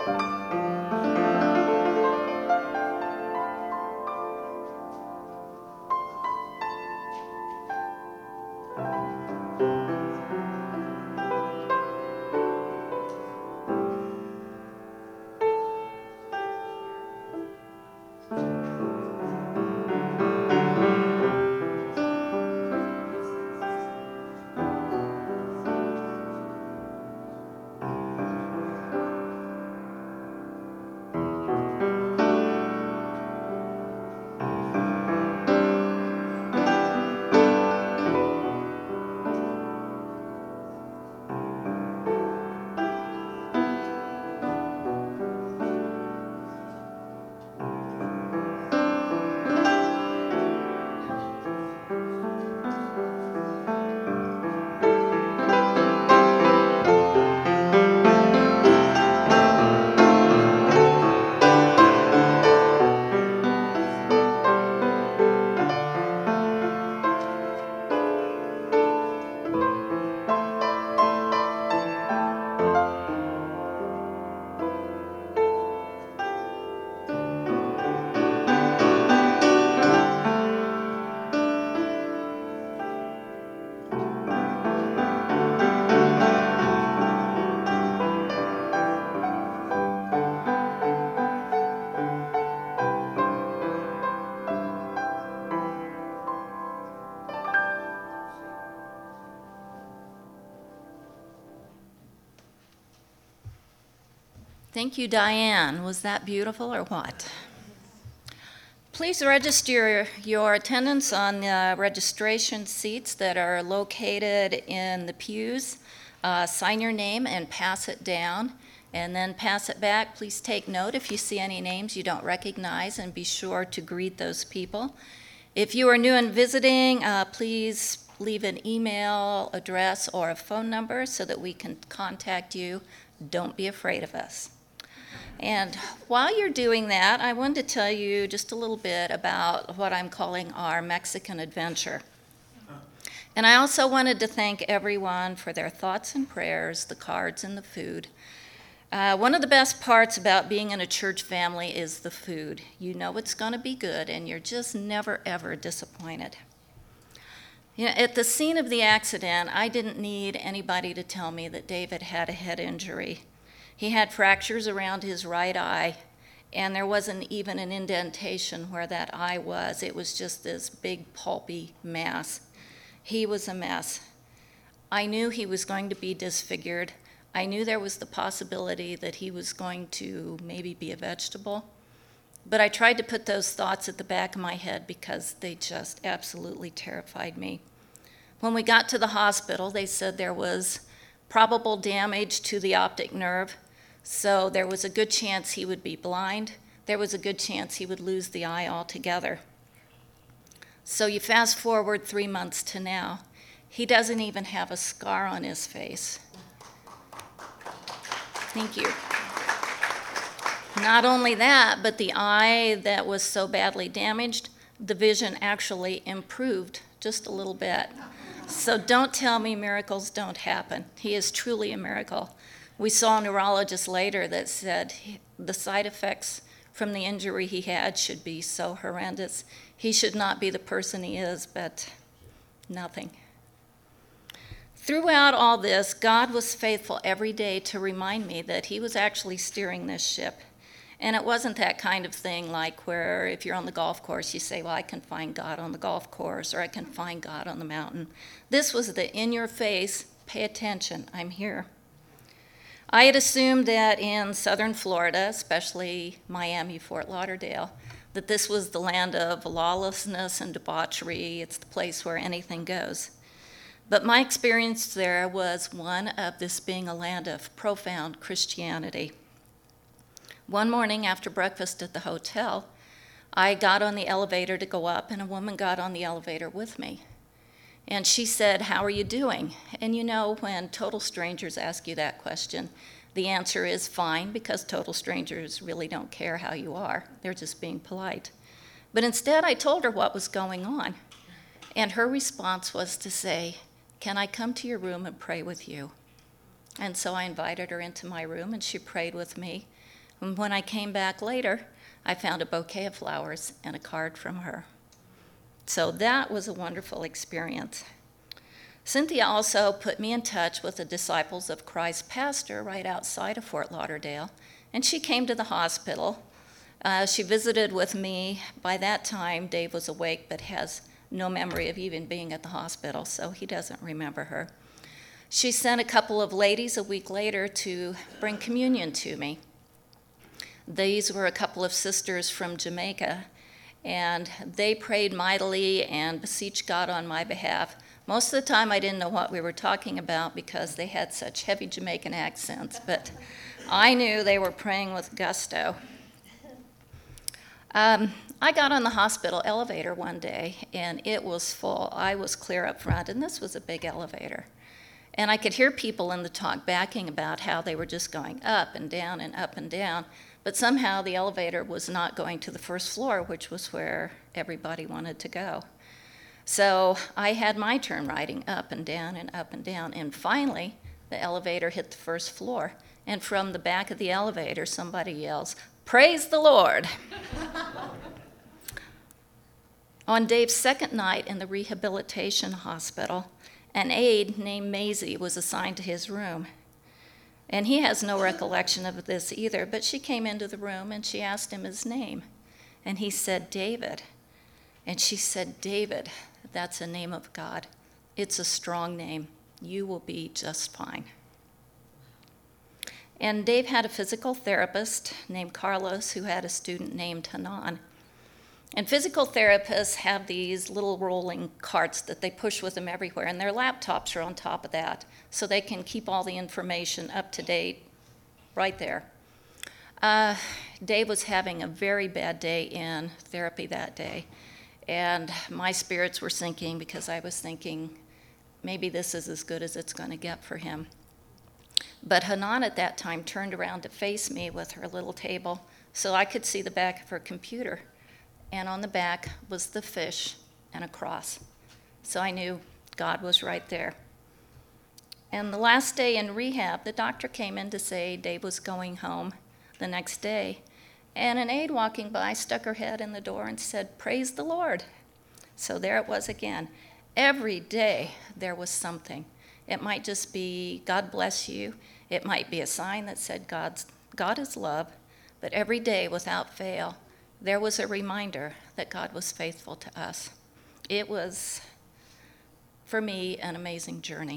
Thank you, Diane. Was that beautiful or what? Please register your attendance on the registration seats that are located in the pews. Sign your name and pass it down, and then pass it back. Please take note if you see any names you don't recognize, and be sure to greet those people. If you are new and visiting, please leave an email address or a phone number so that we can contact you. Don't be afraid of us. And while you're doing that, I wanted to tell you just a little bit about what I'm calling our Mexican adventure. And I also wanted to thank everyone for their thoughts and prayers, the cards and the food. One of the best parts about being in a church family is the food. You know it's going to be good, and you're just never, ever disappointed. You know, at the scene of the accident, I didn't need anybody to tell me that David had a head injury. He had fractures around his right eye, and there wasn't even an indentation where that eye was. It was just this big pulpy mass. He was a mess. I knew he was going to be disfigured. I knew there was the possibility that he was going to maybe be a vegetable. But I tried to put those thoughts at the back of my head because they just absolutely terrified me. When we got to the hospital, they said there was probable damage to the optic nerve. So there was a good chance he would be blind. There was a good chance he would lose the eye altogether. So you fast forward 3 months to now. He doesn't even have a scar on his face. Thank you. Not only that, but the eye that was so badly damaged, the vision actually improved just a little bit. So don't tell me miracles don't happen. He is truly a miracle. We saw a neurologist later that said the side effects from the injury he had should be so horrendous. He should not be the person he is, but nothing. Throughout all this, God was faithful every day to remind me that he was actually steering this ship. And it wasn't that kind of thing like where if you're on the golf course, you say, well, I can find God on the golf course, or I can find God on the mountain. This was the in-your-face, pay attention, I'm here. I had assumed that in southern Florida, especially Miami, Fort Lauderdale, that this was the land of lawlessness and debauchery. It's the place where anything goes. But my experience there was one of this being a land of profound Christianity. One morning after breakfast at the hotel, I got on the elevator to go up, and a woman got on the elevator with me. And she said, "How are you doing?" And you know, when total strangers ask you that question, the answer is fine, because total strangers really don't care how you are. They're just being polite. But instead, I told her what was going on. And her response was to say, "Can I come to your room and pray with you?" And so I invited her into my room, and she prayed with me. And when I came back later, I found a bouquet of flowers and a card from her. So that was a wonderful experience. Cynthia also put me in touch with the Disciples of Christ pastor right outside of Fort Lauderdale, and she came to the hospital. She visited with me. By that time, Dave was awake but has no memory of even being at the hospital, so he doesn't remember her. She sent a couple of ladies a week later to bring communion to me. These were a couple of sisters from Jamaica, and they prayed mightily and beseeched God on my behalf. Most of the time I didn't know what we were talking about because they had such heavy Jamaican accents, but I knew they were praying with gusto. I got on the hospital elevator one day, and it was full. I was clear up front, and this was a big elevator. And I could hear people in the talk backing about how they were just going up and down and up and down, but somehow the elevator was not going to the first floor, which was where everybody wanted to go. So I had my turn riding up and down and up and down, and finally the elevator hit the first floor, and from the back of the elevator somebody yells, "Praise the Lord." On Dave's second night in the rehabilitation hospital, an aide named Maisie was assigned to his room. And he has no recollection of this either, but she came into the room and she asked him his name. And he said, "David." And she said, "David, that's a name of God. It's a strong name. You will be just fine." And Dave had a physical therapist named Carlos who had a student named Hanan. And physical therapists have these little rolling carts that they push with them everywhere, and their laptops are on top of that, so they can keep all the information up to date right there. Dave was having a very bad day in therapy that day, and my spirits were sinking because I was thinking, maybe this is as good as it's going to get for him. But Hanan at that time turned around to face me with her little table so I could see the back of her computer. And on the back was the fish and a cross. So I knew God was right there. And the last day in rehab, the doctor came in to say Dave was going home the next day. And an aide walking by stuck her head in the door and said, "Praise the Lord." So there it was again. Every day there was something. It might just be, "God bless you." It might be a sign that said God is love. But every day without fail, there was a reminder that God was faithful to us. It was, for me, an amazing journey.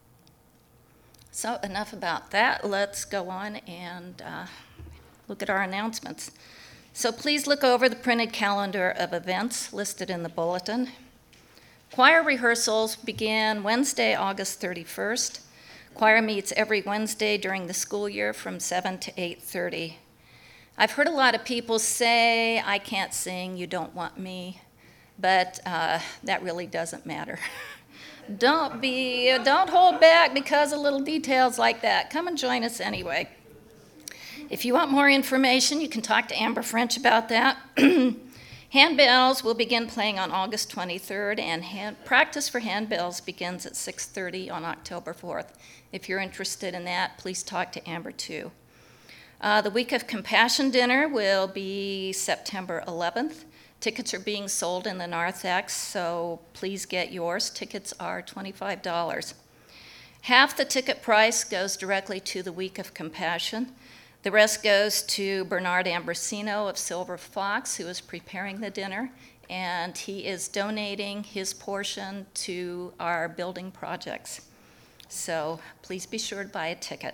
So enough about that. Let's go on and look at our announcements. So please look over the printed calendar of events listed in the bulletin. Choir rehearsals begin Wednesday, August 31st. Choir meets every Wednesday during the school year from 7 to 8:30. I've heard a lot of people say, "I can't sing, you don't want me," but that really doesn't matter. Don't hold back because of little details like that. Come and join us anyway. If you want more information, you can talk to Amber French about that. Handbells will begin playing on August 23rd, and practice for handbells begins at 6:30 on October 4th. If you're interested in that, please talk to Amber too. The Week of Compassion dinner will be September 11th. Tickets are being sold in the narthex, so please get yours. Tickets are $25. Half the ticket price goes directly to the Week of Compassion. The rest goes to Bernard Ambrosino of Silver Fox, who is preparing the dinner, and he is donating his portion to our building projects. So please be sure to buy a ticket.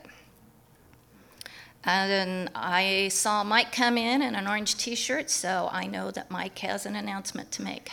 And then I saw Mike come in an orange t-shirt, so I know that Mike has an announcement to make.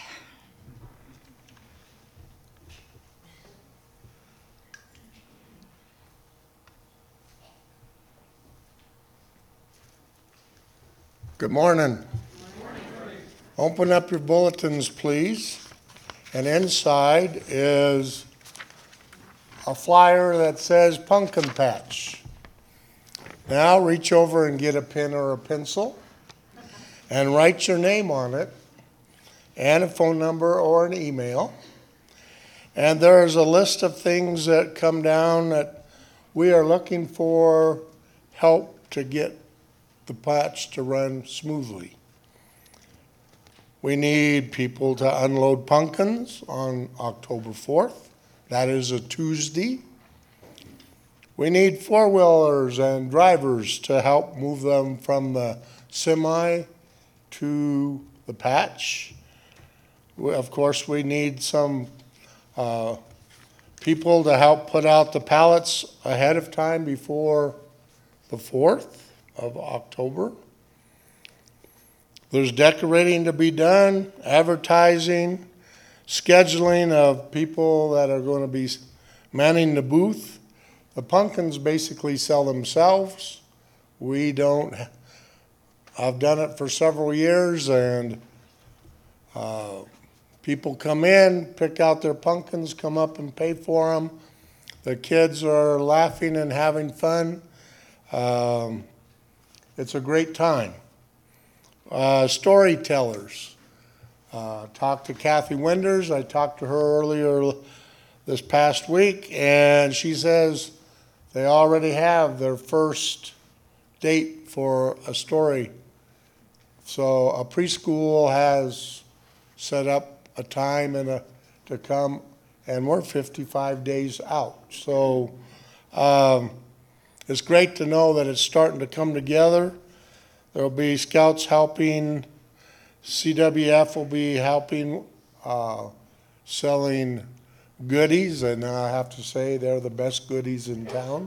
Good morning. Open up your bulletins, please. And inside is a flyer that says Pumpkin Patch. Now reach over and get a pen or a pencil and write your name on it and a phone number or an email. And there's a list of things that come down that we are looking for help to get the patch to run smoothly. We need people to unload pumpkins on October 4th. That is a Tuesday. We need four-wheelers and drivers to help move them from the semi to the patch. Of course, we need some people to help put out the pallets ahead of time before the 4th of October. There's decorating to be done, advertising, scheduling of people that are going to be manning the booth. The pumpkins basically sell themselves. I've done it for several years, and people come in, pick out their pumpkins, come up and pay for them. The kids are laughing and having fun. It's a great time. Storytellers. Talked to Kathy Winders. I talked to her earlier this past week, and she says they already have their first date for a story. So a preschool has set up a time to come, and we're 55 days out. So it's great to know that it's starting to come together. There'll be scouts helping. CWF will be helping selling goodies, and I have to say they're the best goodies in town.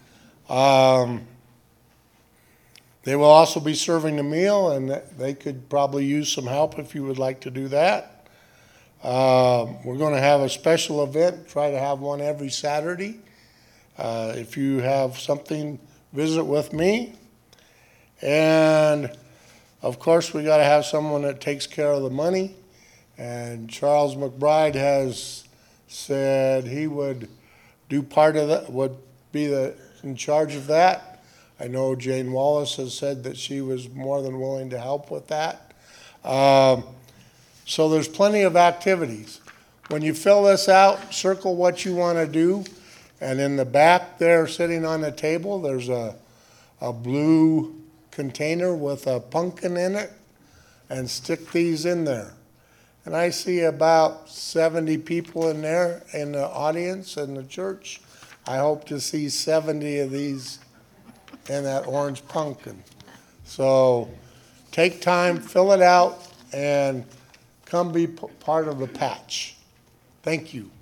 They will also be serving a meal, and they could probably use some help if you would like to do that. We're going to have a special event, try to have one every Saturday. If you have something, visit with me. And of course, we got to have someone that takes care of the money. And Charles McBride has said he would do part of that, would be in charge of that. I know Jane Wallace has said that she was more than willing to help with that. So there's plenty of activities. When you fill this out, circle what you want to do. And in the back there, sitting on the table, there's a blue container with a pumpkin in it, and stick these in there. And I see about 70 people in there in the audience in the church. I hope to see 70 of these in that orange pumpkin. So take time, fill it out, and come be part of the patch. Thank you.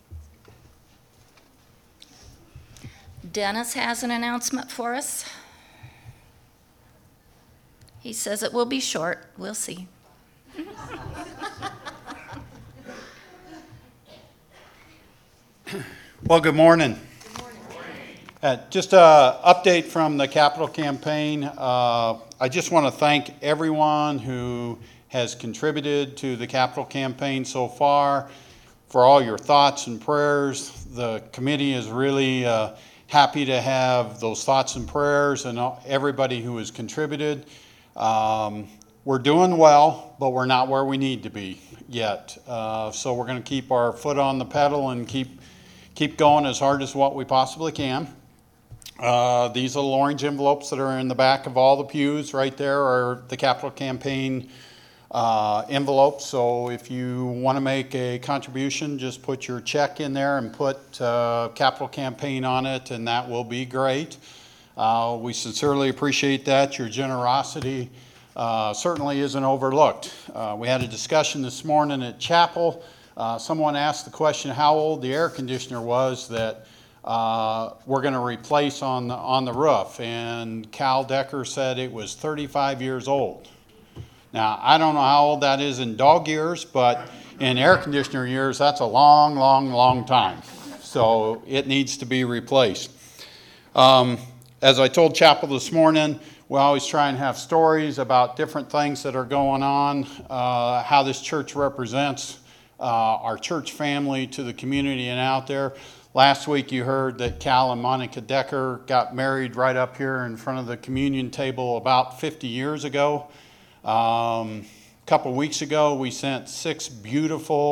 Dennis has an announcement for us. He says it will be short. We'll see. Well, good morning. Just an update from the capital campaign. I just want to thank everyone who has contributed to the capital campaign so far for all your thoughts and prayers. The committee is really happy to have those thoughts and prayers and everybody who has contributed. We're doing well, but we're not where we need to be yet. So we're going to keep our foot on the pedal and keep going as hard as what we possibly can. These little orange envelopes that are in the back of all the pews right there are the capital campaign envelopes. So if you want to make a contribution, just put your check in there and put capital campaign on it, and that will be great. We sincerely appreciate that. Your generosity certainly isn't overlooked. We had a discussion this morning at chapel. Someone asked the question how old the air conditioner was that we're going to replace on the roof, and Cal Decker said it was 35 years old. Now, I don't know how old that is in dog years, but in air conditioner years, that's a long, long, long time. So it needs to be replaced. As I told chapel this morning, we always try and have stories about different things that are going on, how this church represents our church family to the community and out there. Last week you heard that Cal and Monica Decker got married right up here in front of the communion table about 50 years ago. A couple weeks ago we sent 6 beautiful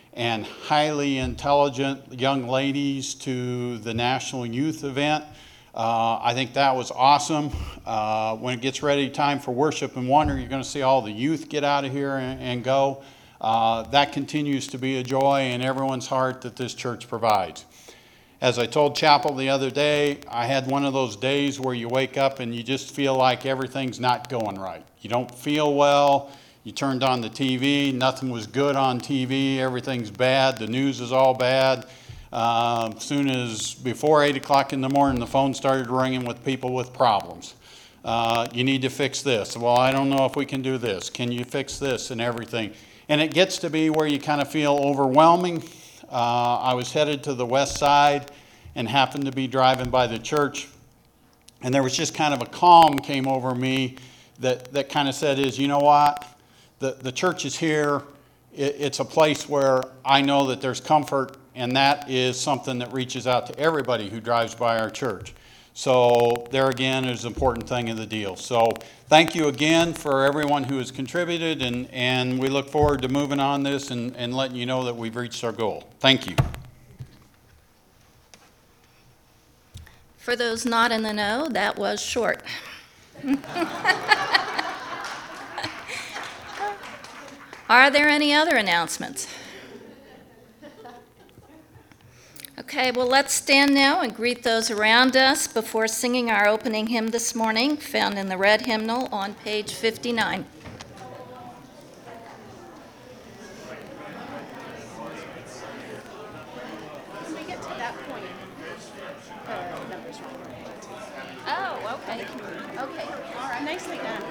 and highly intelligent young ladies to the National Youth Event. I think that was awesome. When it gets ready time for worship and wonder, you're going to see all the youth get out of here and go. That continues to be a joy in everyone's heart that this church provides. As I told Chapel the other day, I had one of those days where you wake up and you just feel like everything's not going right. You don't feel well. You turned on the TV, nothing was good on TV, everything's bad, the news is all bad. Soon as before 8 o'clock in the morning, the phone started ringing with people with problems. You need to fix this. Well, I don't know if we can do this. Can you fix this and everything? And it gets to be where you kind of feel overwhelming. I was headed to the west side and happened to be driving by the church. And there was just kind of a calm came over me that kind of said is, you know what? The church is here. It's a place where I know that there's comfort, and that is something that reaches out to everybody who drives by our church. So there again is an important thing in the deal. So thank you again for everyone who has contributed, and we look forward to moving on this and letting you know that we've reached our goal. Thank you. For those not in the know, that was short. Are there any other announcements? Okay, well, let's stand now and greet those around us before singing our opening hymn this morning, found in the red hymnal on page 59. When we get to that point, the number's wrong. Oh, okay. Okay, all right. Nicely done.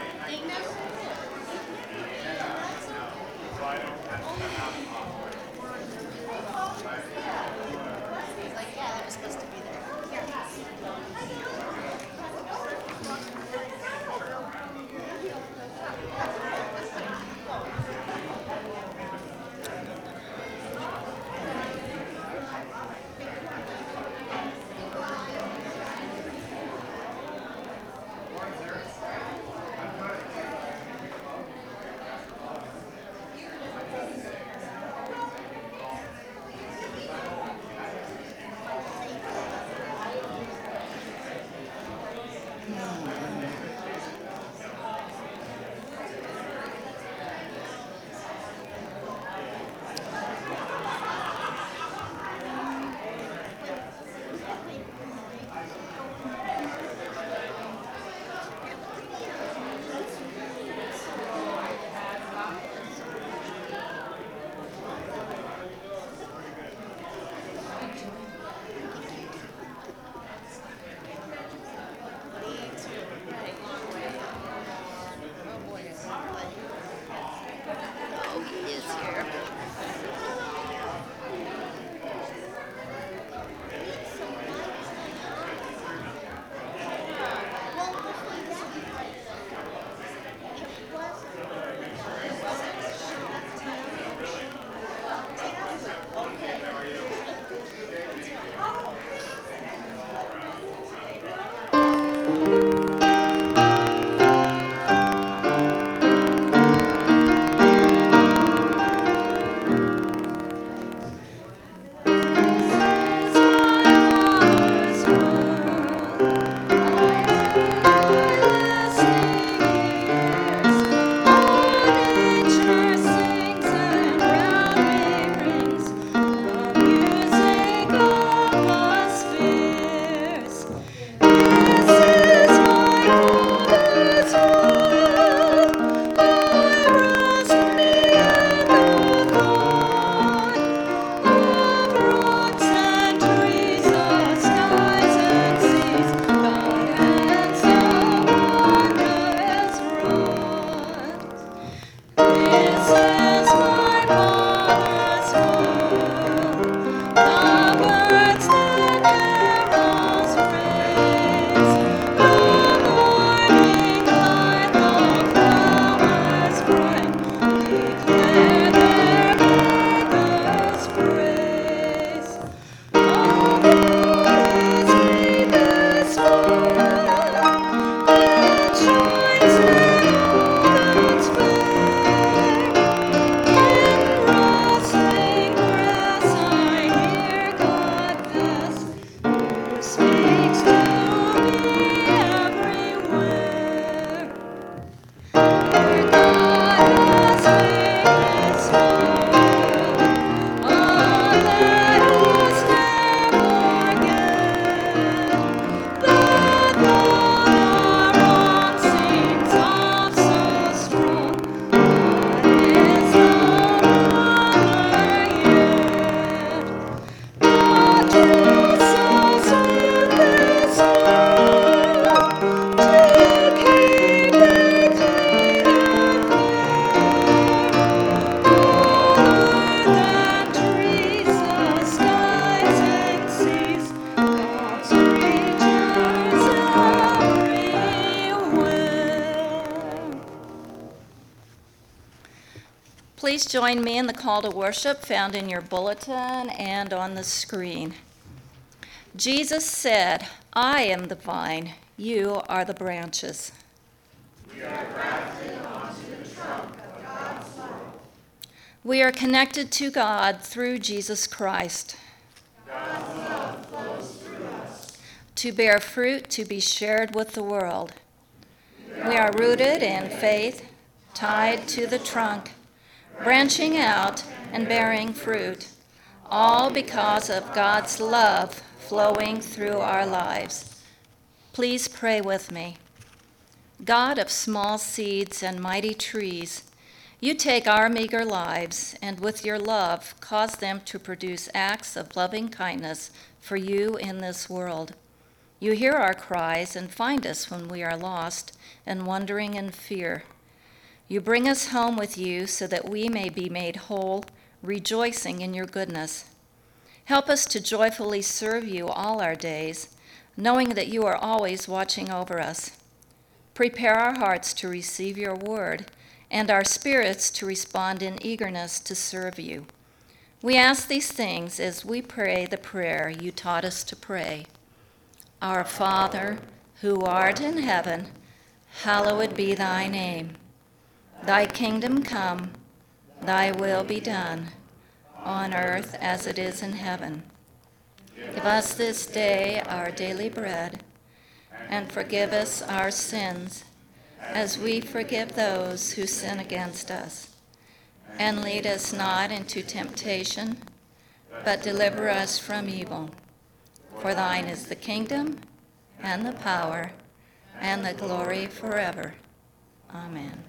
Please join me in the call to worship found in your bulletin and on the screen. Jesus said, "I am the vine, you are the branches." We are grafted onto the trunk of God's love. We are connected to God through Jesus Christ. God's love flows through us to bear fruit to be shared with the world. We are rooted in faith, tied to the trunk, branching out and bearing fruit, all because of God's love flowing through our lives. Please pray with me. God of small seeds and mighty trees, you take our meager lives and with your love cause them to produce acts of loving kindness for you in this world. You hear our cries and find us when we are lost and wandering in fear. You bring us home with you so that we may be made whole, rejoicing in your goodness. Help us to joyfully serve you all our days, knowing that you are always watching over us. Prepare our hearts to receive your word and our spirits to respond in eagerness to serve you. We ask these things as we pray the prayer you taught us to pray. Our Father, who art in heaven, hallowed be thy name. Thy kingdom come, thy will be done, on earth as it is in heaven. Give us this day our daily bread, and forgive us our sins, as we forgive those who sin against us. And lead us not into temptation, but deliver us from evil. For thine is the kingdom, and the power, and the glory forever. Amen.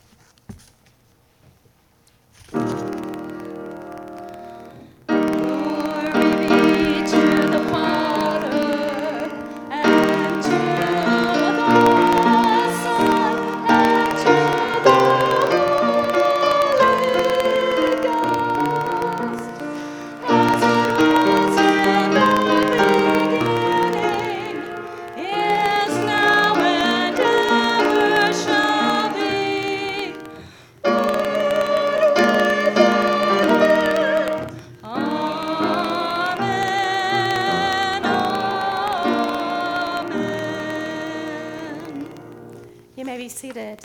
Seated.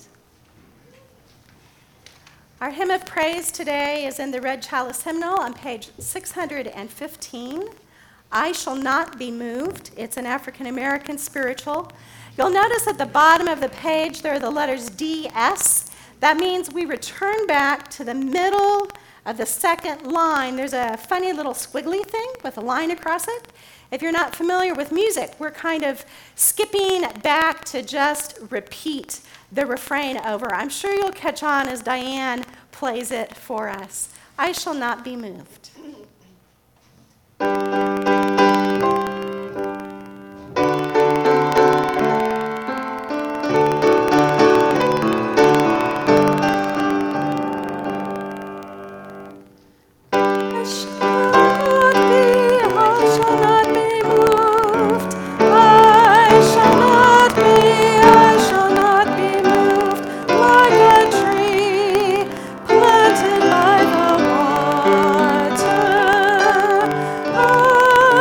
Our hymn of praise today is in the Red Chalice Hymnal on page 615. I Shall Not Be Moved. It's an African American spiritual. You'll notice at the bottom of the page there are the letters DS. That means we return back to the middle of the second line. There's a funny little squiggly thing with a line across it. If you're not familiar with music, we're kind of skipping back to just repeat the refrain over. I'm sure you'll catch on as Diane plays it for us. I shall not be moved. Planted by the water.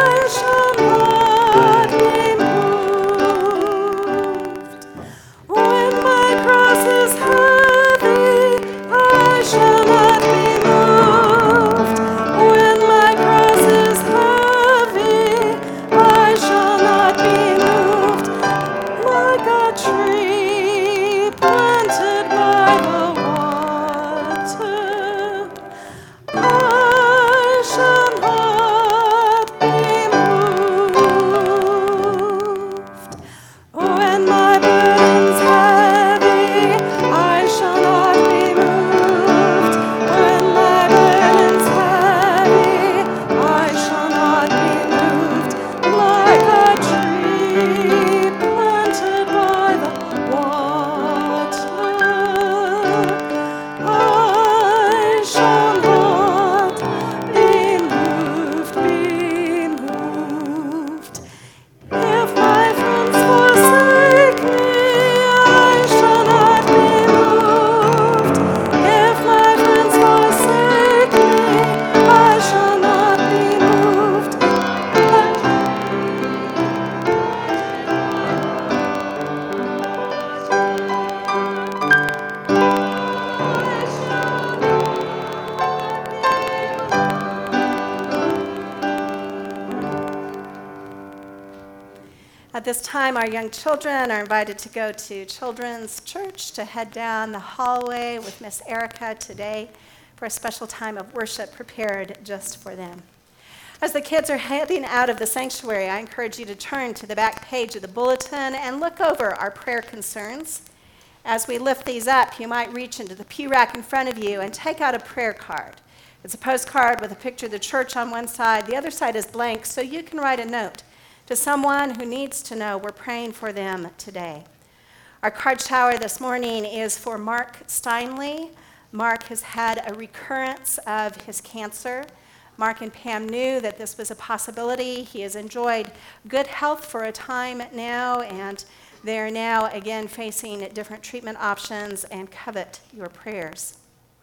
this time, our young children are invited to go to Children's Church to head down the hallway with Miss Erica today for a special time of worship prepared just for them. As the kids are heading out of the sanctuary, I encourage you to turn to the back page of the bulletin and look over our prayer concerns. As we lift these up, you might reach into the pew rack in front of you and take out a prayer card. It's a postcard with a picture of the church on one side. The other side is blank, so you can write a note to someone who needs to know we're praying for them today. Our card shower this morning is for Mark Steinley. Mark has had a recurrence of his cancer. Mark and Pam knew that this was a possibility. He has enjoyed good health for a time now, and they're now again facing different treatment options and covet your prayers.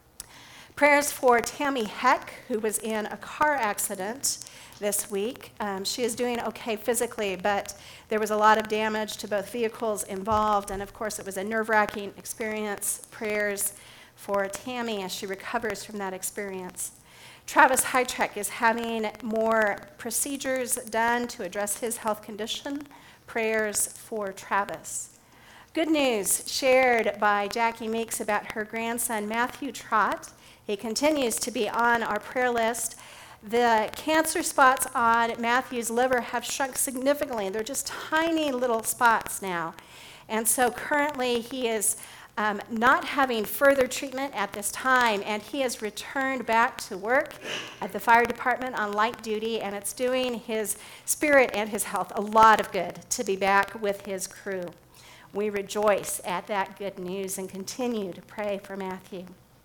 Prayers for Tammy Heck, who was in a car accident this week. She is doing okay physically, but there was a lot of damage to both vehicles involved, and of course it was a nerve-wracking experience. Prayers for Tammy as she recovers from that experience. Travis Hytrek is having more procedures done to address his health condition. Prayers for Travis. Good news shared by Jackie Meeks about her grandson, Matthew Trott. He continues to be on our prayer list. The cancer spots on Matthew's liver have shrunk significantly. They're just tiny little spots now. And so currently he is not having further treatment at this time, and he has returned back to work at the fire department on light duty, and it's doing his spirit and his health a lot of good to be back with his crew. We rejoice at that good news and continue to pray for Matthew.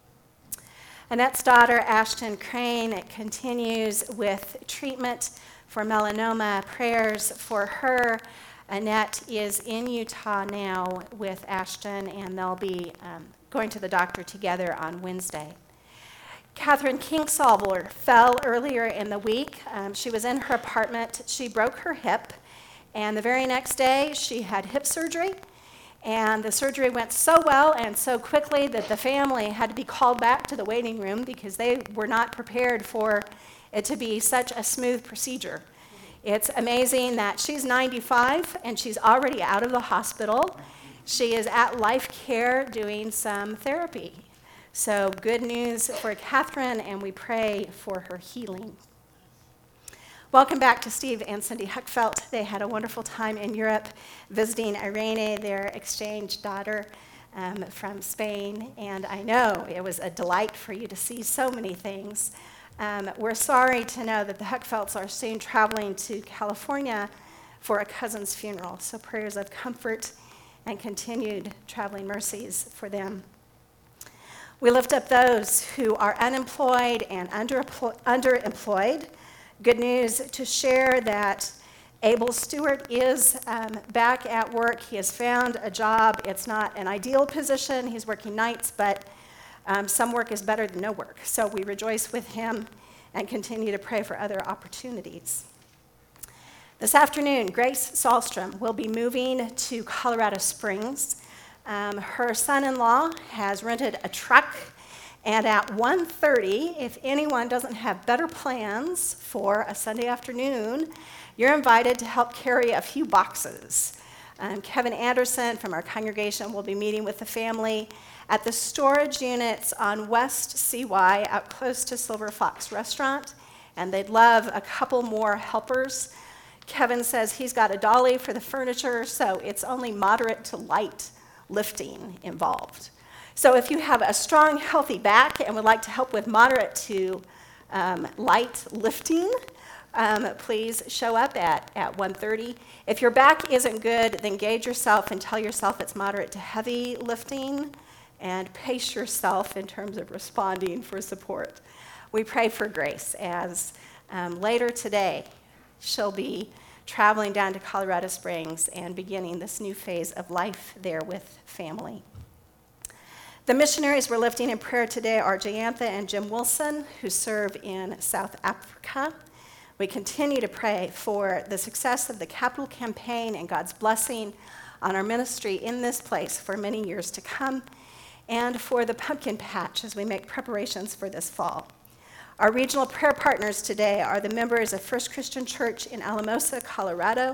Annette's daughter, Ashton Crane, continues with treatment for melanoma. Prayers for her. Annette is in Utah now with Ashton, and they'll be going to the doctor together on Wednesday. Catherine Kingsolver fell earlier in the week. She was in her apartment. She broke her hip, and the very next day she had hip surgery. And the surgery went so well and so quickly that the family had to be called back to the waiting room because they were not prepared for it to be such a smooth procedure. It's amazing that she's 95 and she's already out of the hospital. She is at Life Care doing some therapy. So good news for Catherine, and we pray for her healing. Welcome back to Steve and Cindy Huckfelt. They had a wonderful time in Europe visiting Irene, their exchange daughter from Spain, and I know it was a delight for you to see so many things. We're sorry to know that the Huckfelts are soon traveling to California for a cousin's funeral, so prayers of comfort and continued traveling mercies for them. We lift up those who are unemployed and underemployed. Good news to share that Abel Stewart is back at work. He has found a job. It's not an ideal position. He's working nights, but some work is better than no work. So we rejoice with him and continue to pray for other opportunities. This afternoon, Grace Sahlstrom will be moving to Colorado Springs. Her son-in-law has rented a truck, and at 1:30, if anyone doesn't have better plans for a Sunday afternoon, you're invited to help carry a few boxes. Kevin Anderson from our congregation will be meeting with the family at the storage units on West CY out close to Silver Fox Restaurant, and they'd love a couple more helpers. Kevin says he's got a dolly for the furniture, so it's only moderate to light lifting involved. So if you have a strong, healthy back and would like to help with moderate to light lifting, please show up at 1:30. If your back isn't good, then gauge yourself and tell yourself it's moderate to heavy lifting, and pace yourself in terms of responding for support. We pray for Grace as later today she'll be traveling down to Colorado Springs and beginning this new phase of life there with family. The missionaries we're lifting in prayer today are Jayantha and Jim Wilson, who serve in South Africa. We continue to pray for the success of the capital campaign and God's blessing on our ministry in this place for many years to come, and for the pumpkin patch as we make preparations for this fall. Our regional prayer partners today are the members of First Christian Church in Alamosa, Colorado,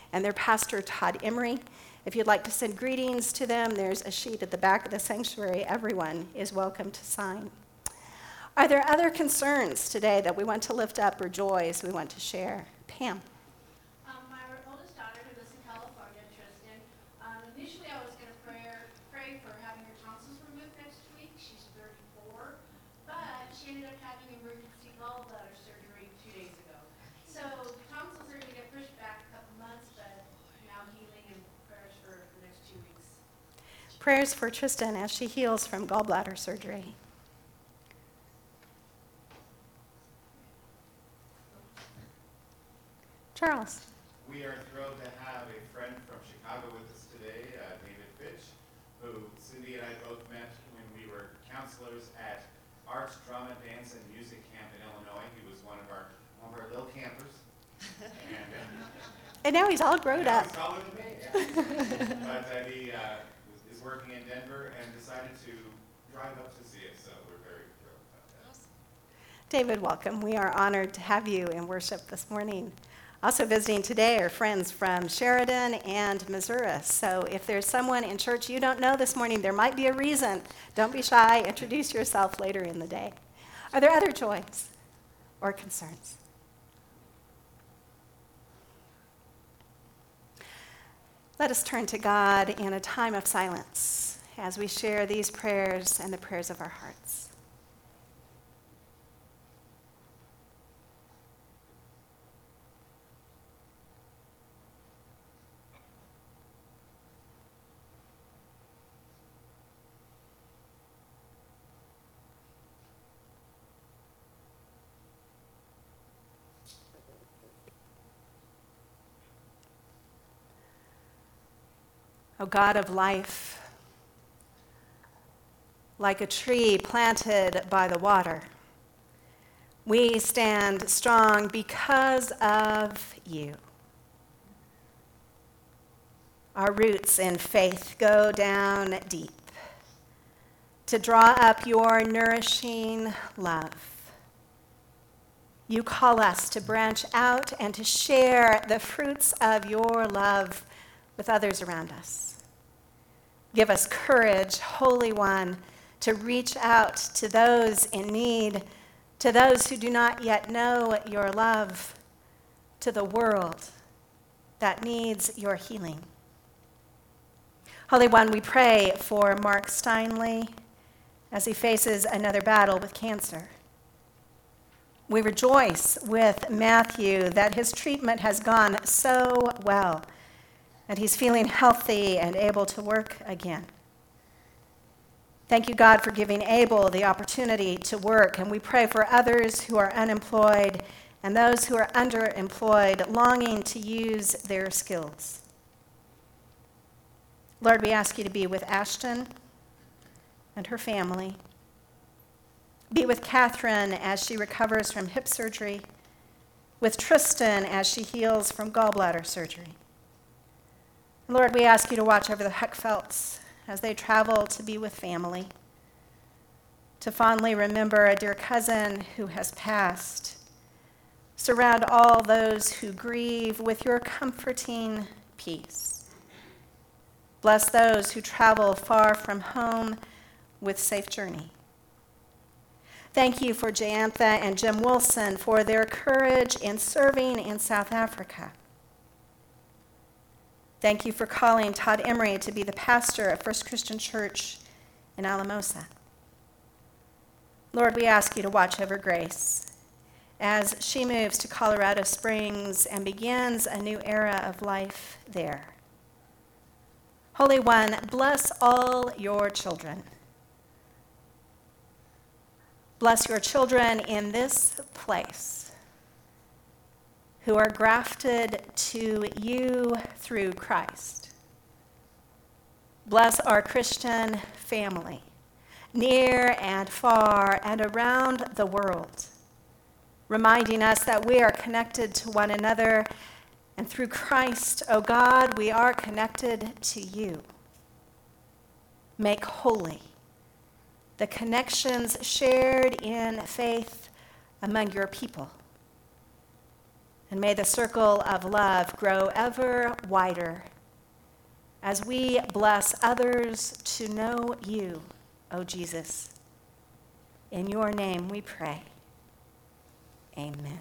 and their pastor, Todd Emery. If you'd like to send greetings to them, there's a sheet at the back of the sanctuary. Everyone is welcome to sign. Are there other concerns today that we want to lift up or joys we want to share? Pam. My oldest daughter, who lives in California, Tristan, initially I was going to pray for having her tonsils removed next week. She's 34, but she ended up having emergency gallbladder surgery 2 days ago. So tonsils are going to get pushed back a couple months, but now healing and prayers for the next 2 weeks. Prayers for Tristan as she heals from gallbladder surgery. Charles. We are thrilled to have a friend from Chicago with us today, David Fitch, who Cindy and I both met when we were counselors at Arts, Drama, Dance, and Music Camp in Illinois. He was one of our little campers. And now he's all grown up. He's taller than me, yeah. But he is working in Denver and decided to drive up to see us, so we're very thrilled about that. David, welcome. We are honored to have you in worship this morning. Also visiting today are friends from Sheridan and Missouri. So if there's someone in church you don't know this morning, there might be a reason. Don't be shy. Introduce yourself later in the day. Are there other joys or concerns? Let us turn to God in a time of silence as we share these prayers and the prayers of our hearts. O God of life, like a tree planted by the water, we stand strong because of you. Our roots in faith go down deep to draw up your nourishing love. You call us to branch out and to share the fruits of your love with others around us. Give us courage, Holy One, to reach out to those in need, to those who do not yet know your love, to the world that needs your healing. Holy One, we pray for Mark Steinley as he faces another battle with cancer. We rejoice with Matthew that his treatment has gone so well, and he's feeling healthy and able to work again. Thank you, God, for giving Abel the opportunity to work, and we pray for others who are unemployed and those who are underemployed, longing to use their skills. Lord, we ask you to be with Ashton and her family. Be with Catherine as she recovers from hip surgery, with Tristan as she heals from gallbladder surgery. Lord, we ask you to watch over the Huckfelts as they travel to be with family, to fondly remember a dear cousin who has passed. Surround all those who grieve with your comforting peace. Bless those who travel far from home with safe journey. Thank you for Jayantha and Jim Wilson for their courage in serving in South Africa. Thank you for calling Todd Emery to be the pastor of First Christian Church in Alamosa. Lord, we ask you to watch over Grace as she moves to Colorado Springs and begins a new era of life there. Holy One, bless all your children. Bless your children in this place who are grafted to you through Christ. Bless our Christian family, near and far and around the world, reminding us that we are connected to one another, and through Christ, O God, we are connected to you. Make holy the connections shared in faith among your people. And may the circle of love grow ever wider as we bless others to know you, O Jesus. In your name we pray. Amen.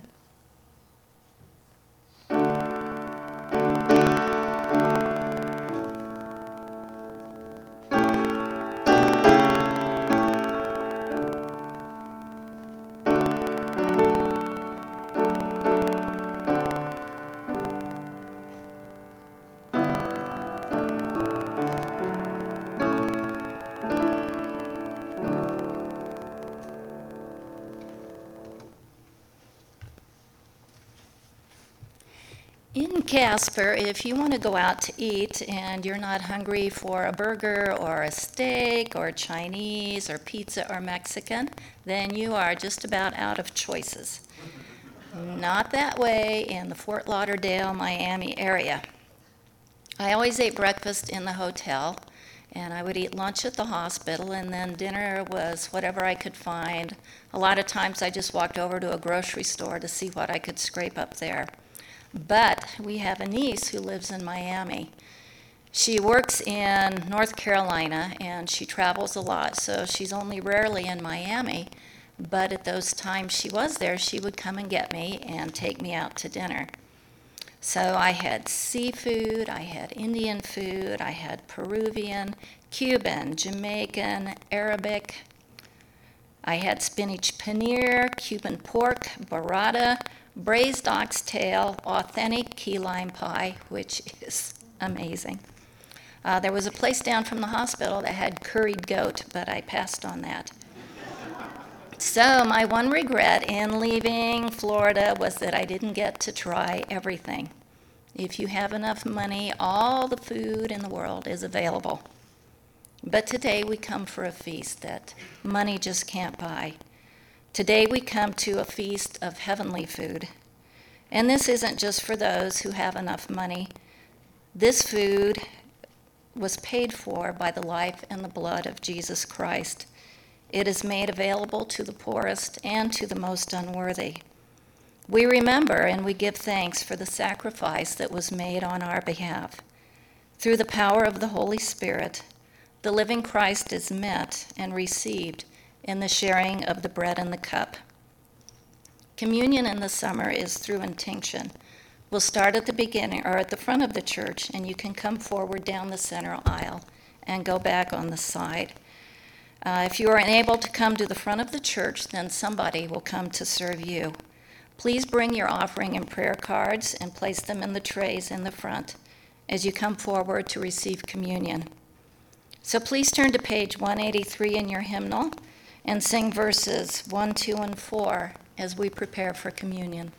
In Casper, if you want to go out to eat and you're not hungry for a burger or a steak or Chinese or pizza or Mexican, then you are just about out of choices. Not that way in the Fort Lauderdale, Miami area. I always ate breakfast in the hotel, and I would eat lunch at the hospital, and then dinner was whatever I could find. A lot of times I just walked over to a grocery store to see what I could scrape up there. But we have a niece who lives in Miami. She works in North Carolina, and she travels a lot, so she's only rarely in Miami. But at those times she was there, she would come and get me and take me out to dinner. So I had seafood, I had Indian food, I had Peruvian, Cuban, Jamaican, Arabic. I had spinach paneer, Cuban pork, burrata, braised oxtail, authentic key lime pie, which is amazing. There was a place down from the hospital that had curried goat, but I passed on that. So my one regret in leaving Florida was that I didn't get to try everything. If you have enough money, all the food in the world is available. But today we come for a feast that money just can't buy. Today we come to a feast of heavenly food. And this isn't just for those who have enough money. This food was paid for by the life and the blood of Jesus Christ. It is made available to the poorest and to the most unworthy. We remember and we give thanks for the sacrifice that was made on our behalf. Through the power of the Holy Spirit, the living Christ is met and received in the sharing of the bread and the cup. Communion in the summer is through intinction. We'll start at the beginning or at the front of the church, and you can come forward down the center aisle and go back on the side. If you are unable to come to the front of the church, then somebody will come to serve you. Please bring your offering and prayer cards and place them in the trays in the front as you come forward to receive communion. So please turn to page 183 in your hymnal and sing verses 1, 2, and 4 as we prepare for communion.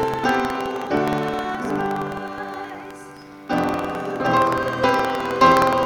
Christ.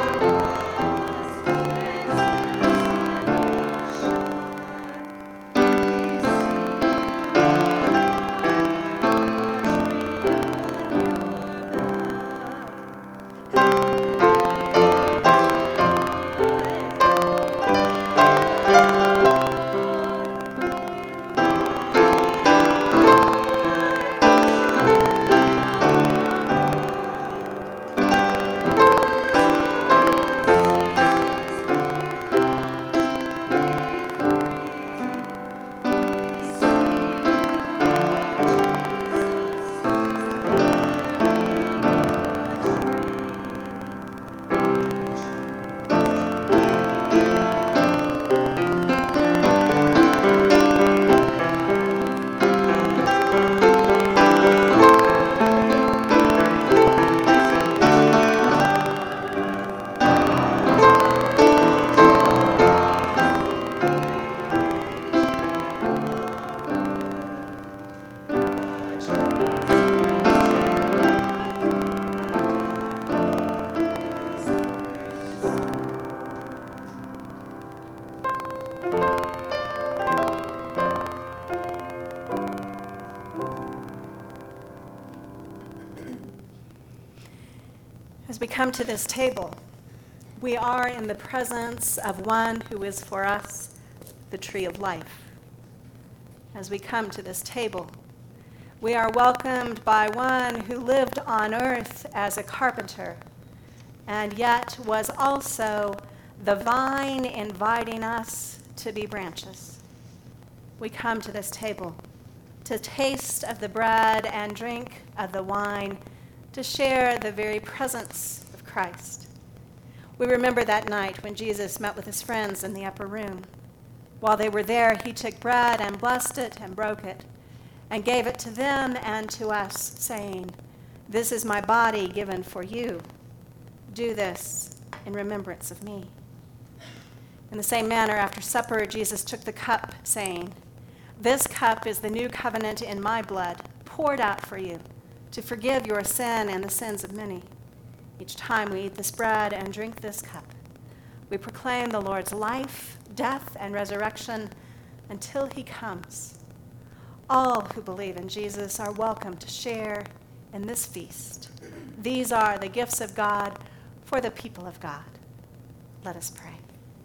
As we come to this table, we are in the presence of one who is for us the tree of life. As we come to this table, we are welcomed by one who lived on earth as a carpenter and yet was also the vine inviting us to be branches. We come to this table to taste of the bread and drink of the wine, to share the very presence of Christ. We remember that night when Jesus met with his friends in the upper room. While they were there, he took bread and blessed it and broke it and gave it to them and to us, saying, "This is my body given for you. Do this in remembrance of me." In the same manner, after supper, Jesus took the cup, saying, "This cup is the new covenant in my blood, poured out for you, to forgive your sin and the sins of many. Each time we eat this bread and drink this cup, we proclaim the Lord's life, death, and resurrection until he comes. All who believe in Jesus are welcome to share in this feast. These are the gifts of God for the people of God." Let us pray.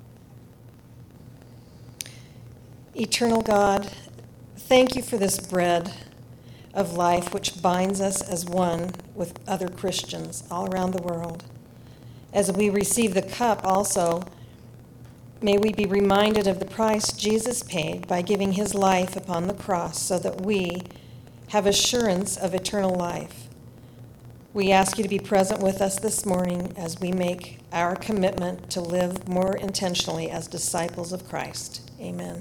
Eternal God, thank you for this bread of life which binds us as one with other Christians all around the world. As we receive the cup also, may we be reminded of the price Jesus paid by giving his life upon the cross so that we have assurance of eternal life. We ask you to be present with us this morning as we make our commitment to live more intentionally as disciples of Christ. Amen.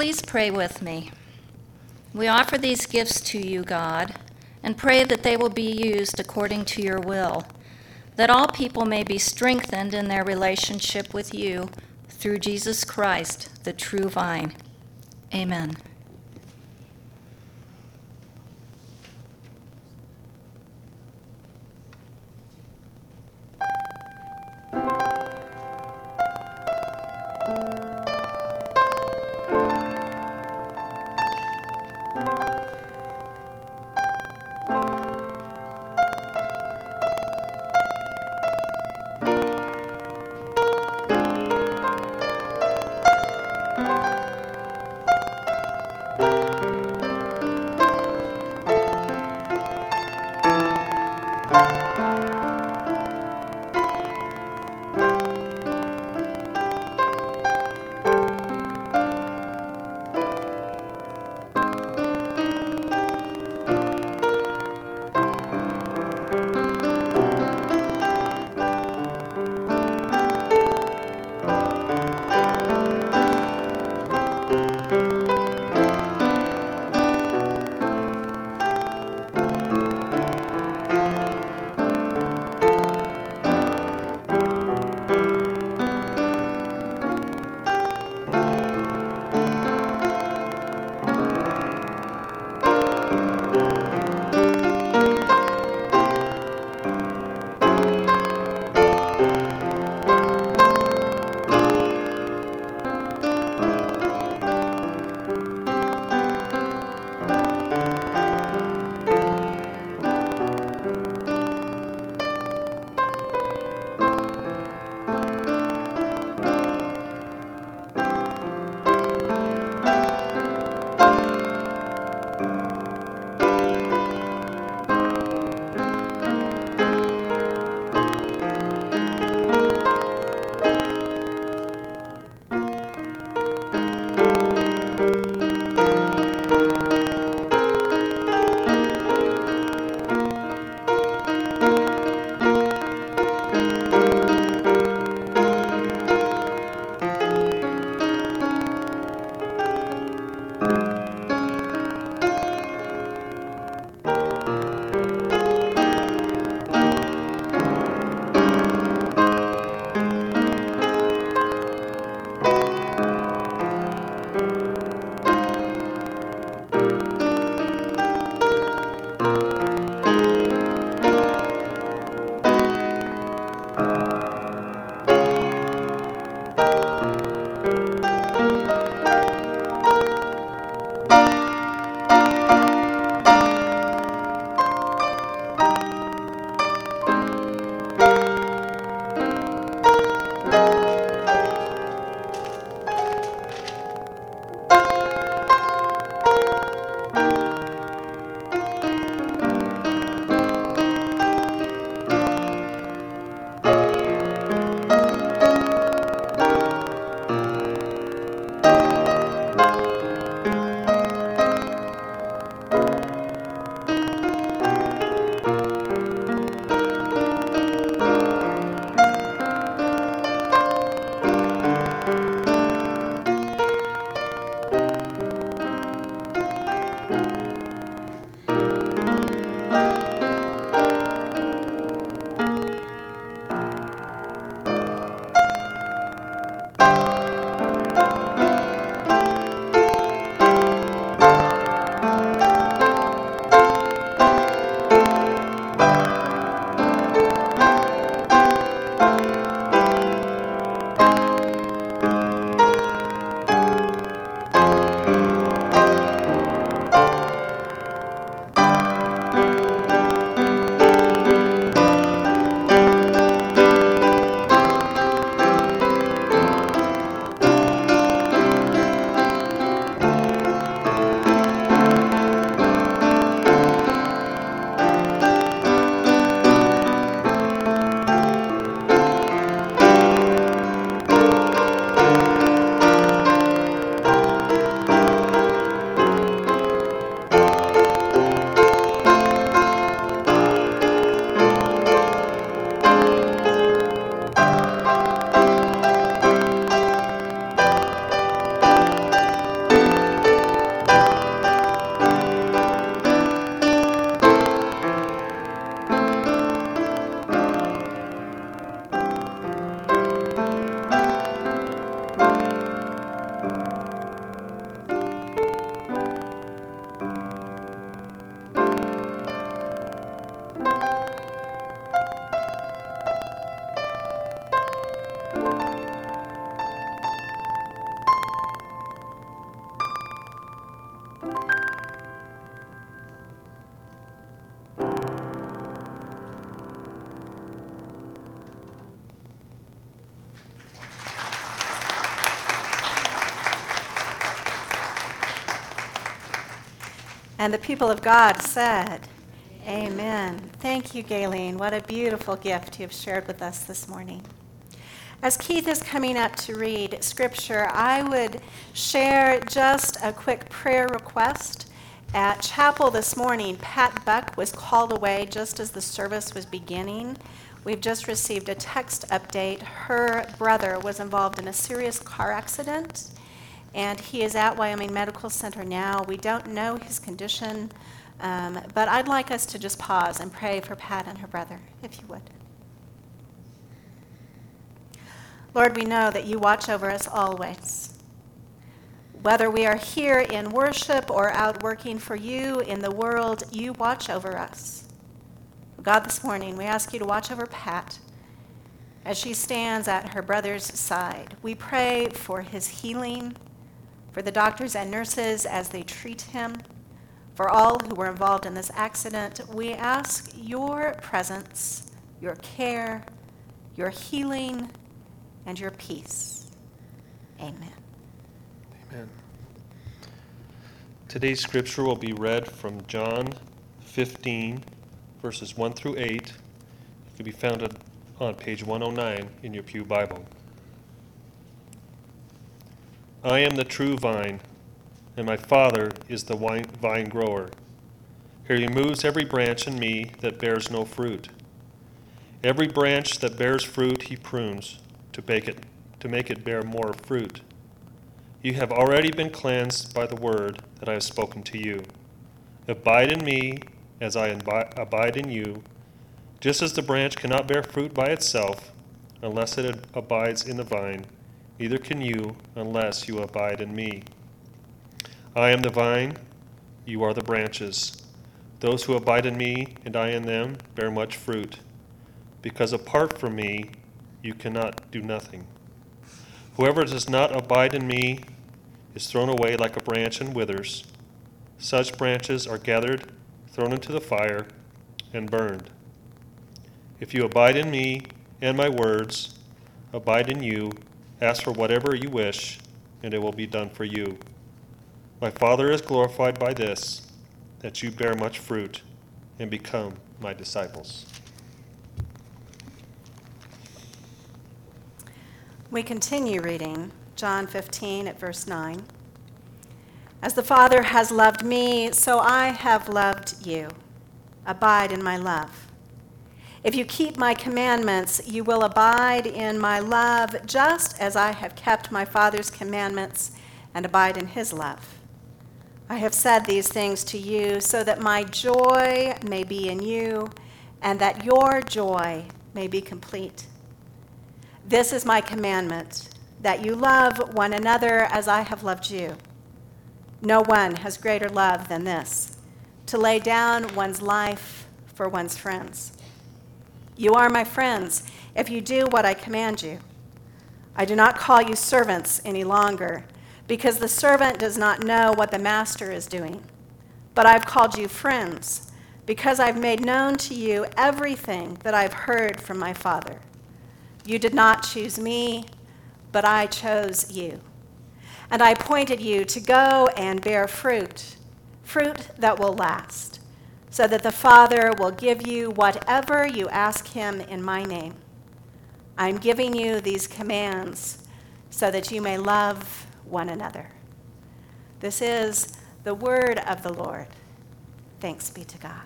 Please pray with me. We offer these gifts to you, God, and pray that they will be used according to your will, that all people may be strengthened in their relationship with you through Jesus Christ, the true vine. Amen. And the people of God said, Amen. Thank you, Gayleen. What a beautiful gift you have shared with us this morning. As Keith is coming up to read scripture, I would share just a quick prayer request. At chapel this morning, Pat Buck was called away just as the service was beginning. We've just received a text update. Her brother was involved in a serious car accident, and he is at Wyoming Medical Center now. We don't know his condition, but I'd like us to just pause and pray for Pat and her brother, if you would. Lord, we know that you watch over us always. Whether we are here in worship or out working for you in the world, you watch over us. God, this morning, we ask you to watch over Pat as she stands at her brother's side. We pray for his healing, for the doctors and nurses as they treat him, for all who were involved in this accident. We ask your presence, your care, your healing, and your peace. Amen. Amen. Today's scripture will be read from John 15, verses 1 through 8. It can be found on page 109 in your pew Bible. I am the true vine, and my Father is the vine grower. He removes every branch in me that bears no fruit. Every branch that bears fruit he prunes, to make it bear more fruit. You have already been cleansed by the word that I have spoken to you. Abide in me as I abide in you. Just as the branch cannot bear fruit by itself unless it abides in the vine, neither can you unless you abide in me. I am the vine, you are the branches. Those who abide in me and I in them bear much fruit, because apart from me you cannot do nothing. Whoever does not abide in me is thrown away like a branch and withers. Such branches are gathered, thrown into the fire, and burned. If you abide in me and my words abide in you, ask for whatever you wish, and it will be done for you. My Father is glorified by this, that you bear much fruit and become my disciples. We continue reading John 15 at verse 9. As the Father has loved me, so I have loved you. Abide in my love. If you keep my commandments, you will abide in my love, just as I have kept my Father's commandments and abide in his love. I have said these things to you so that my joy may be in you and that your joy may be complete. This is my commandment, that you love one another as I have loved you. No one has greater love than this, to lay down one's life for one's friends. You are my friends if you do what I command you. I do not call you servants any longer, because the servant does not know what the master is doing. But I've called you friends, because I've made known to you everything that I've heard from my Father. You did not choose me, but I chose you. And I appointed you to go and bear fruit, fruit that will last, so that the Father will give you whatever you ask him in my name. I'm giving you these commands so that you may love one another. This is the word of the Lord. Thanks be to God.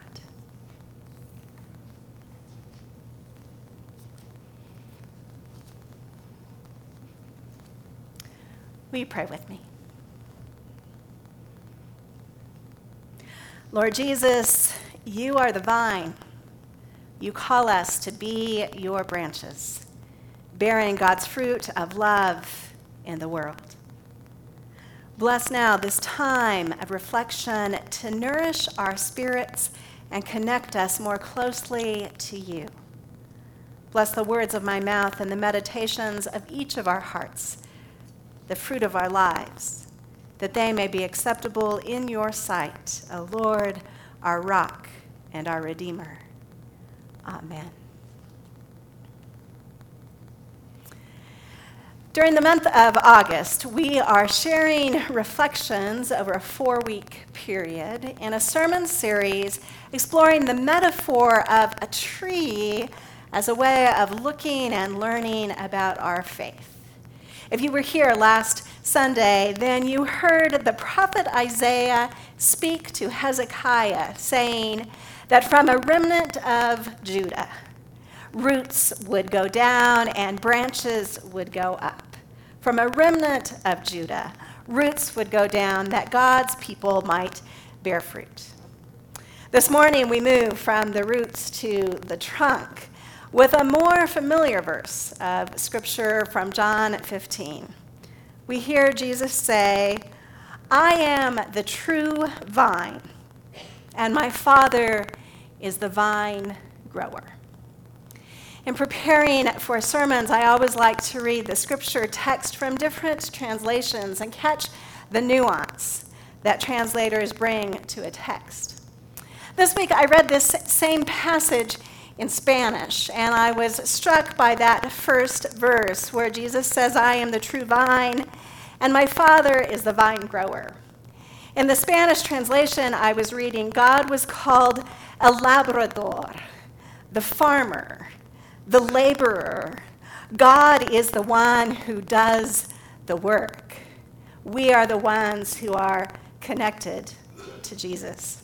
Will you pray with me? Lord Jesus, you are the vine. You call us to be your branches, bearing God's fruit of love in the world. Bless now this time of reflection to nourish our spirits and connect us more closely to you. Bless the words of my mouth and the meditations of each of our hearts, the fruit of our lives, that they may be acceptable in your sight, O Lord, our rock and our Redeemer. Amen. During the month of August, we are sharing reflections over a 4-week period in a sermon series exploring the metaphor of a tree as a way of looking and learning about our faith. If you were here last Sunday, then you heard the prophet Isaiah speak to Hezekiah, saying that from a remnant of Judah, roots would go down and branches would go up. From a remnant of Judah, roots would go down that God's people might bear fruit. This morning we move from the roots to the trunk with a more familiar verse of Scripture from John 15. We hear Jesus say, "I am the true vine, and my Father is the vine grower." In preparing for sermons, I always like to read the scripture text from different translations and catch the nuance that translators bring to a text. This week, I read this same passage in Spanish, and I was struck by that first verse where Jesus says, "I am the true vine, and my Father is the vine grower." In the Spanish translation I was reading, God was called el labrador, the farmer, the laborer. God is the one who does the work. We are the ones who are connected to Jesus.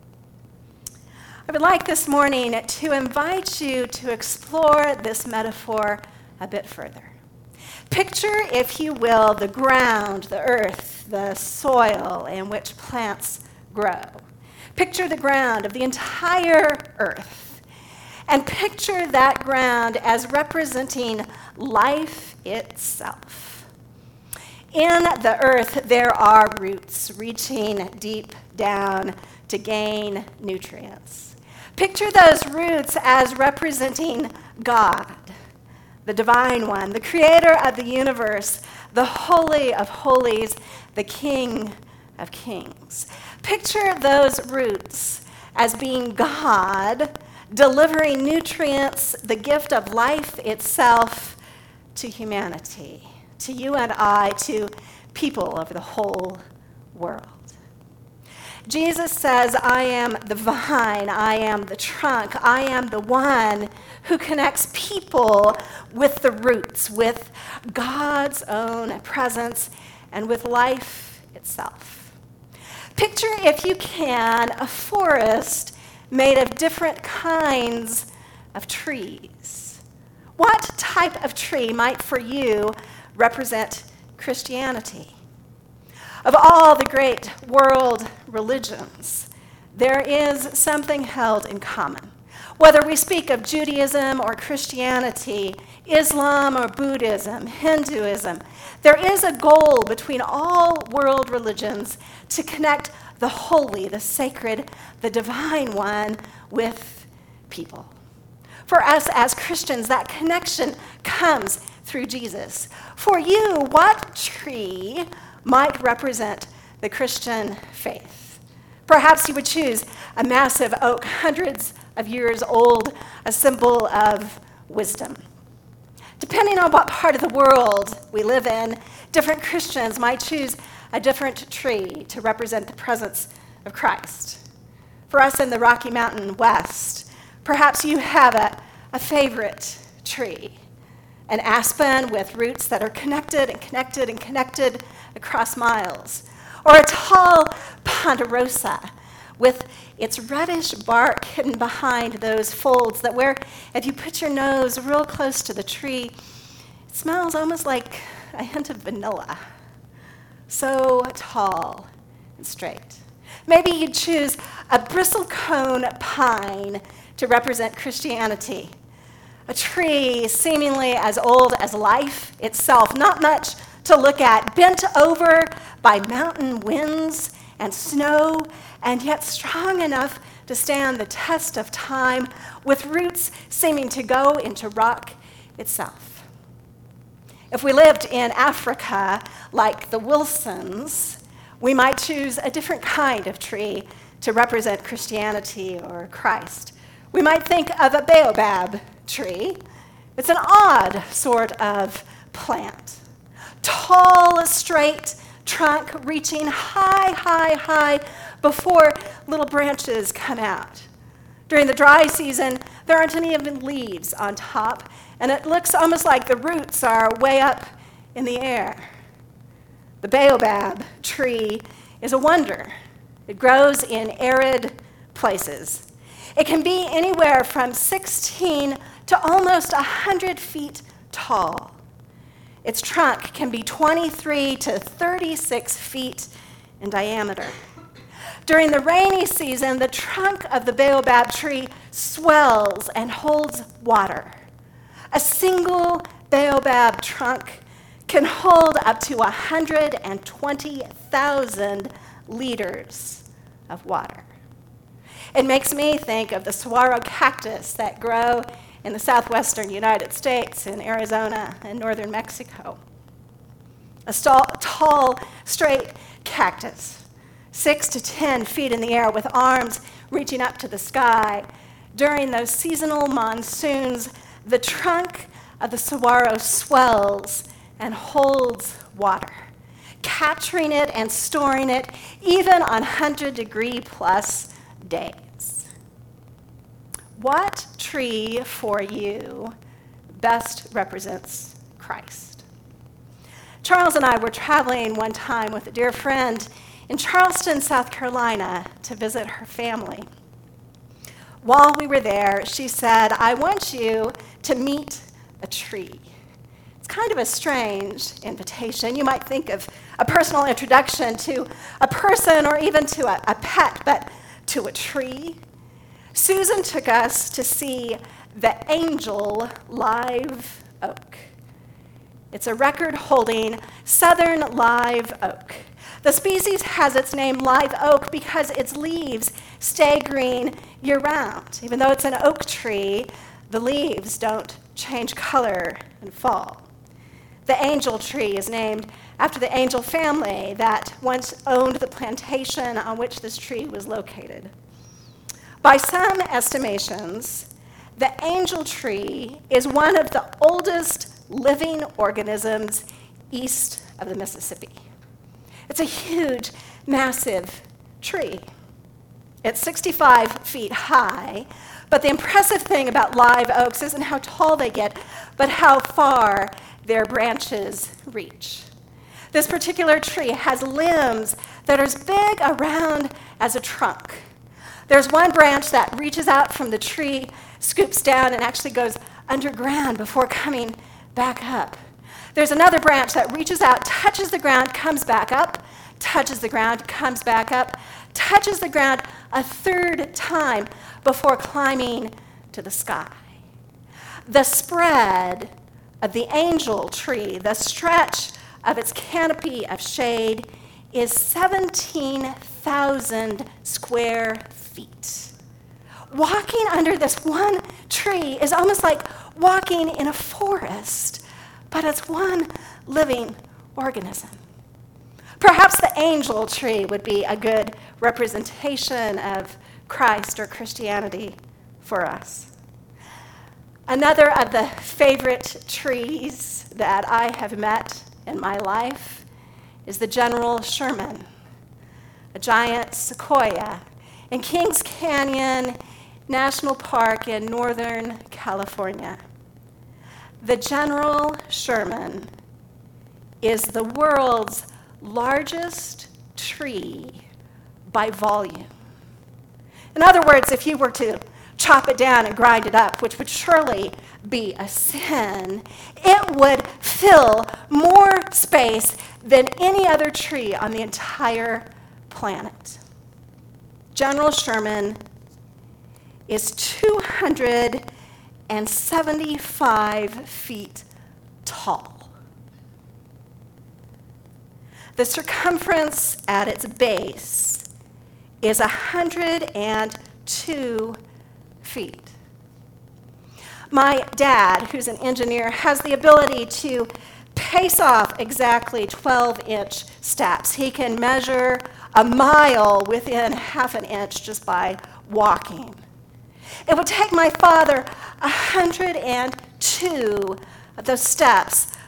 I would like this morning to invite you to explore this metaphor a bit further. Picture, if you will, the ground, the earth, the soil in which plants grow. Picture the ground of the entire earth. And picture that ground as representing life itself. In the earth, there are roots reaching deep down to gain nutrients. Picture those roots as representing God, the Divine One, the creator of the universe, the Holy of Holies, the King of Kings. Picture those roots as being God, delivering nutrients, the gift of life itself, to humanity, to you and I, to people of the whole world. Jesus says, "I am the vine, I am the trunk, I am the one who connects people with the roots, with God's own presence, and with life itself." Picture, if you can, a forest made of different kinds of trees. What type of tree might for you represent Christianity? Of all the great world religions, there is something held in common. Whether we speak of Judaism or Christianity, Islam or Buddhism, Hinduism, there is a goal between all world religions to connect the holy, the sacred, the divine one with people. For us as Christians, that connection comes through Jesus. For you, what tree might represent the Christian faith? Perhaps you would choose a massive oak, hundreds of years old, a symbol of wisdom. Depending on what part of the world we live in, different Christians might choose a different tree to represent the presence of Christ. For us in the Rocky Mountain West, perhaps you have a favorite tree, an aspen with roots that are connected and connected and connected across miles, or a tall ponderosa with its reddish bark hidden behind those folds that where, if you put your nose real close to the tree, it smells almost like a hint of vanilla. So tall and straight. Maybe you'd choose a bristlecone pine to represent Christianity, a tree seemingly as old as life itself, not much to look at, bent over by mountain winds and snow, and yet strong enough to stand the test of time, with roots seeming to go into rock itself. If we lived in Africa, like the Wilsons, we might choose a different kind of tree to represent Christianity or Christ. We might think of a baobab tree. It's an odd sort of plant. tall, straight trunk reaching high, high, high before little branches come out. During the dry season, there aren't any even leaves on top, and it looks almost like the roots are way up in the air. The baobab tree is a wonder. It grows in arid places. It can be anywhere from 16 to almost 100 feet tall. Its trunk can be 23 to 36 feet in diameter. During the rainy season, the trunk of the baobab tree swells and holds water. A single baobab trunk can hold up to 120,000 liters of water. It makes me think of the saguaro cactus that grow in the southwestern United States, in Arizona and northern Mexico. A tall, straight cactus, 6 to 10 feet in the air with arms reaching up to the sky. During those seasonal monsoons, the trunk of the saguaro swells and holds water, capturing it and storing it even on 100-degree plus days. What tree for you best represents Christ? Charles and I were traveling one time with a dear friend in Charleston, South Carolina, to visit her family. While we were there, she said, "I want you to meet a tree." It's kind of a strange invitation. You might think of a personal introduction to a person or even to a pet, but to a tree. Susan took us to see the Angel live oak. It's a record-holding southern live oak. The species has its name live oak because its leaves stay green year-round. Even though it's an oak tree, the leaves don't change color in fall. The Angel tree is named after the Angel family that once owned the plantation on which this tree was located. By some estimations, the Angel tree is one of the oldest living organisms east of the Mississippi. It's a huge, massive tree. It's 65 feet high, but the impressive thing about live oaks isn't how tall they get, but how far their branches reach. This particular tree has limbs that are as big around as a trunk. There's one branch that reaches out from the tree, scoops down, and actually goes underground before coming back up. There's another branch that reaches out, touches the ground, comes back up, touches the ground, comes back up, touches the ground a third time before climbing to the sky. The spread of the Angel tree, the stretch of its canopy of shade, is 17,000 square feet. Walking under this one tree is almost like walking in a forest, but it's one living organism. Perhaps the Angel tree would be a good representation of Christ or Christianity for us. Another of the favorite trees that I have met in my life is the General Sherman, a giant sequoia in Kings Canyon National Park in Northern California. The General Sherman is the world's largest tree by volume. In other words, if you were to chop it down and grind it up, which would surely be a sin, it would fill more space than any other tree on the entire planet. General Sherman is 275 feet tall. The circumference at its base is 102 feet. My dad, who's an engineer, has the ability to pace off exactly 12-inch steps. He can measure a mile within half an inch just by walking. It would take my father 102 of those steps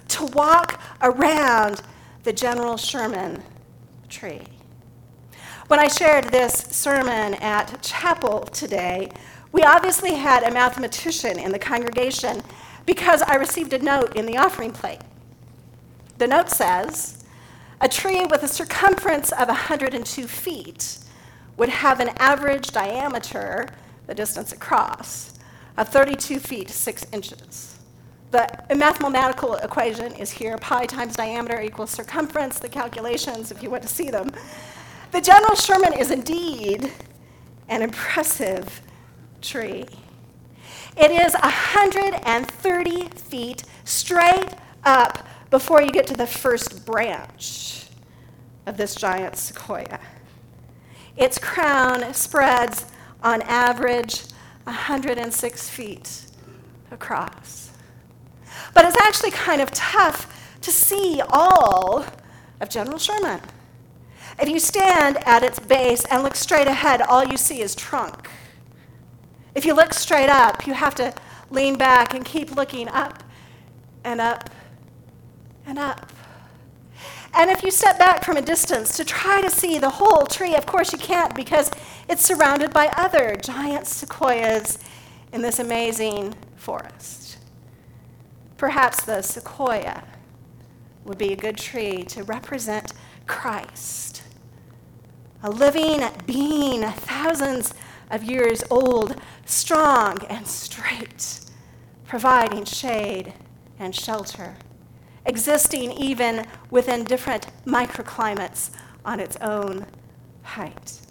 to walk around the General Sherman tree. When I shared this sermon at chapel today, we obviously had a mathematician in the congregation because I received a note in the offering plate. The note says, a tree with a circumference of 102 feet would have an average diameter, the distance across, of 32 feet 6 inches. The mathematical equation is here, pi times diameter equals circumference, the calculations if you want to see them. The General Sherman is indeed an impressive tree. It is 130 feet straight up before you get to the first branch of this giant sequoia. Its crown spreads on average 106 feet across. But it's actually kind of tough to see all of General Sherman. If you stand at its base and look straight ahead, all you see is trunk. If you look straight up, you have to lean back and keep looking up and up and up. And if you step back from a distance to try to see the whole tree, of course you can't because it's surrounded by other giant sequoias in this amazing forest. Perhaps the sequoia would be a good tree to represent Christ, a living being thousands of years old, strong and straight, providing shade and shelter, existing even within different microclimates on its own height.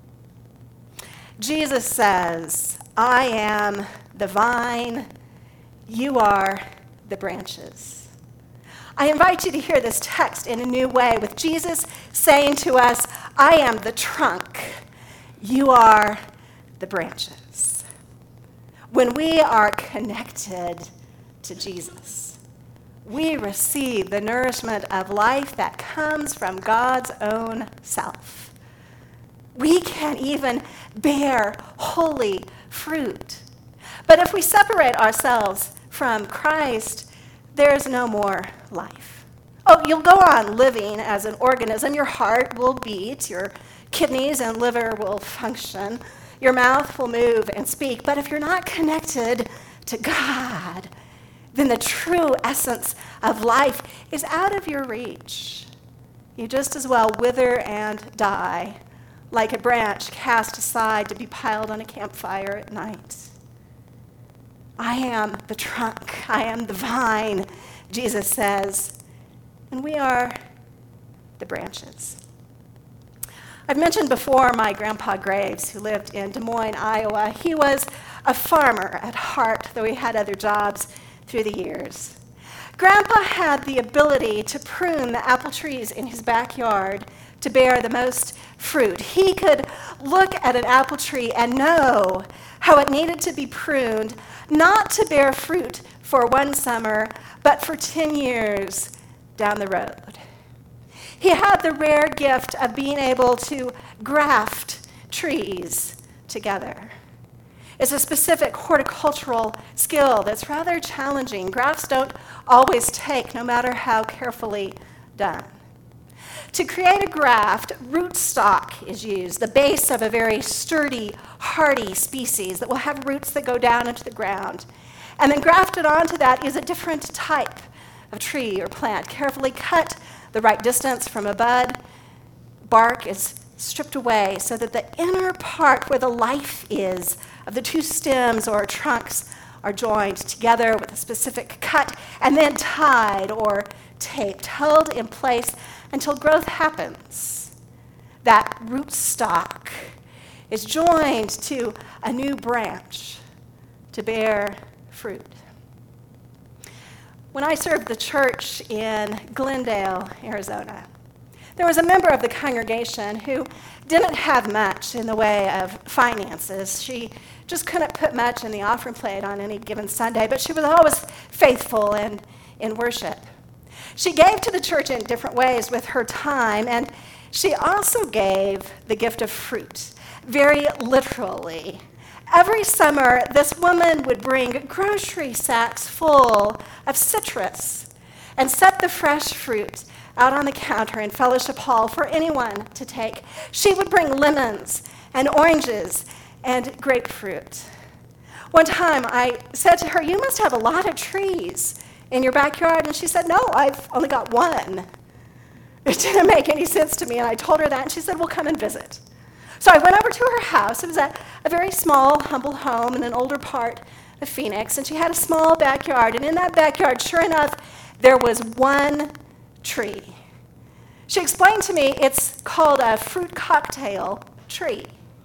Jesus says, I am the vine, you are the branches. I invite you to hear this text in a new way, with Jesus saying to us, I am the trunk, you are the branches. When we are connected to Jesus, we receive the nourishment of life that comes from God's own self. We can even bear holy fruit. But if we separate ourselves from Christ, there's no more life. Oh, you'll go on living as an organism. Your heart will beat, your kidneys and liver will function, your mouth will move and speak. But if you're not connected to God, then the true essence of life is out of your reach. You just as well wither and die like a branch cast aside to be piled on a campfire at night. I am the trunk, I am the vine, Jesus says, and we are the branches. I've mentioned before my grandpa Graves, who lived in Des Moines, Iowa. He was a farmer at heart, though he had other jobs through the years. Grandpa had the ability to prune the apple trees in his backyard to bear the most fruit. He could look at an apple tree and know how it needed to be pruned, not to bear fruit for one summer, but for 10 years down the road. He had the rare gift of being able to graft trees together. It's a specific horticultural skill that's rather challenging. Grafts don't always take, no matter how carefully done. To create a graft, rootstock is used, the base of a very sturdy, hardy species that will have roots that go down into the ground. And then grafted onto that is a different type of tree or plant, carefully cut the right distance from a bud. Bark is stripped away so that the inner part where the life is of the two stems or trunks are joined together with a specific cut and then tied or taped, held in place until growth happens. That rootstock is joined to a new branch to bear fruit. When I served the church in Glendale, Arizona, there was a member of the congregation who didn't have much in the way of finances. She just couldn't put much in the offering plate on any given Sunday, but she was always faithful and in worship. She gave to the church in different ways with her time, and she also gave the gift of fruit, very literally. Every summer, this woman would bring grocery sacks full of citrus, and set the fresh fruit out on the counter in fellowship hall for anyone to take. She would bring lemons and oranges and grapefruit. One time I said to her, "You must have a lot of trees in your backyard." And she said, "No, I've only got one." It didn't make any sense to me, and I told her that, and she said, "Well, come and visit." So I went over to her house. It was a very small, humble home in an older part of Phoenix, and she had a small backyard. And in that backyard, sure enough, there was one tree. She explained to me it's called a fruit cocktail tree.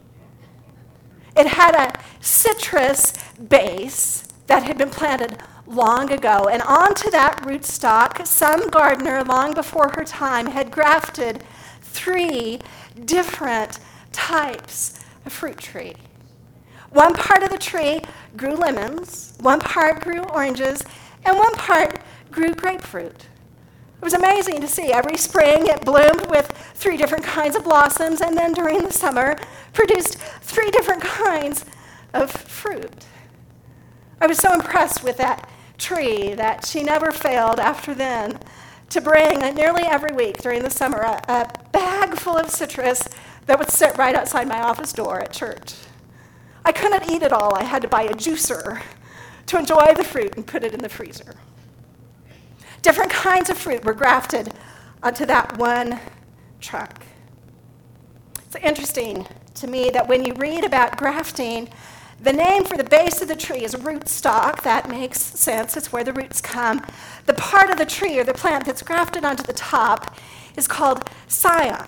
It had a citrus base that had been planted long ago, and onto that rootstock, some gardener long before her time had grafted 3 different types of fruit tree. One part of the tree grew lemons, one part grew oranges, and one part grew grapefruit. It was amazing to see. Every spring it bloomed with 3 different kinds of blossoms, and then during the summer produced 3 different kinds of fruit. I was so impressed with that tree that she never failed after then to bring nearly every week during the summer a bag full of citrus that would sit right outside my office door at church. I couldn't eat it all. I had to buy a juicer to enjoy the fruit and put it in the freezer. Different kinds of fruit were grafted onto that one trunk. It's interesting to me that when you read about grafting, the name for the base of the tree is rootstock. That makes sense. It's where the roots come. The part of the tree or the plant that's grafted onto the top is called scion,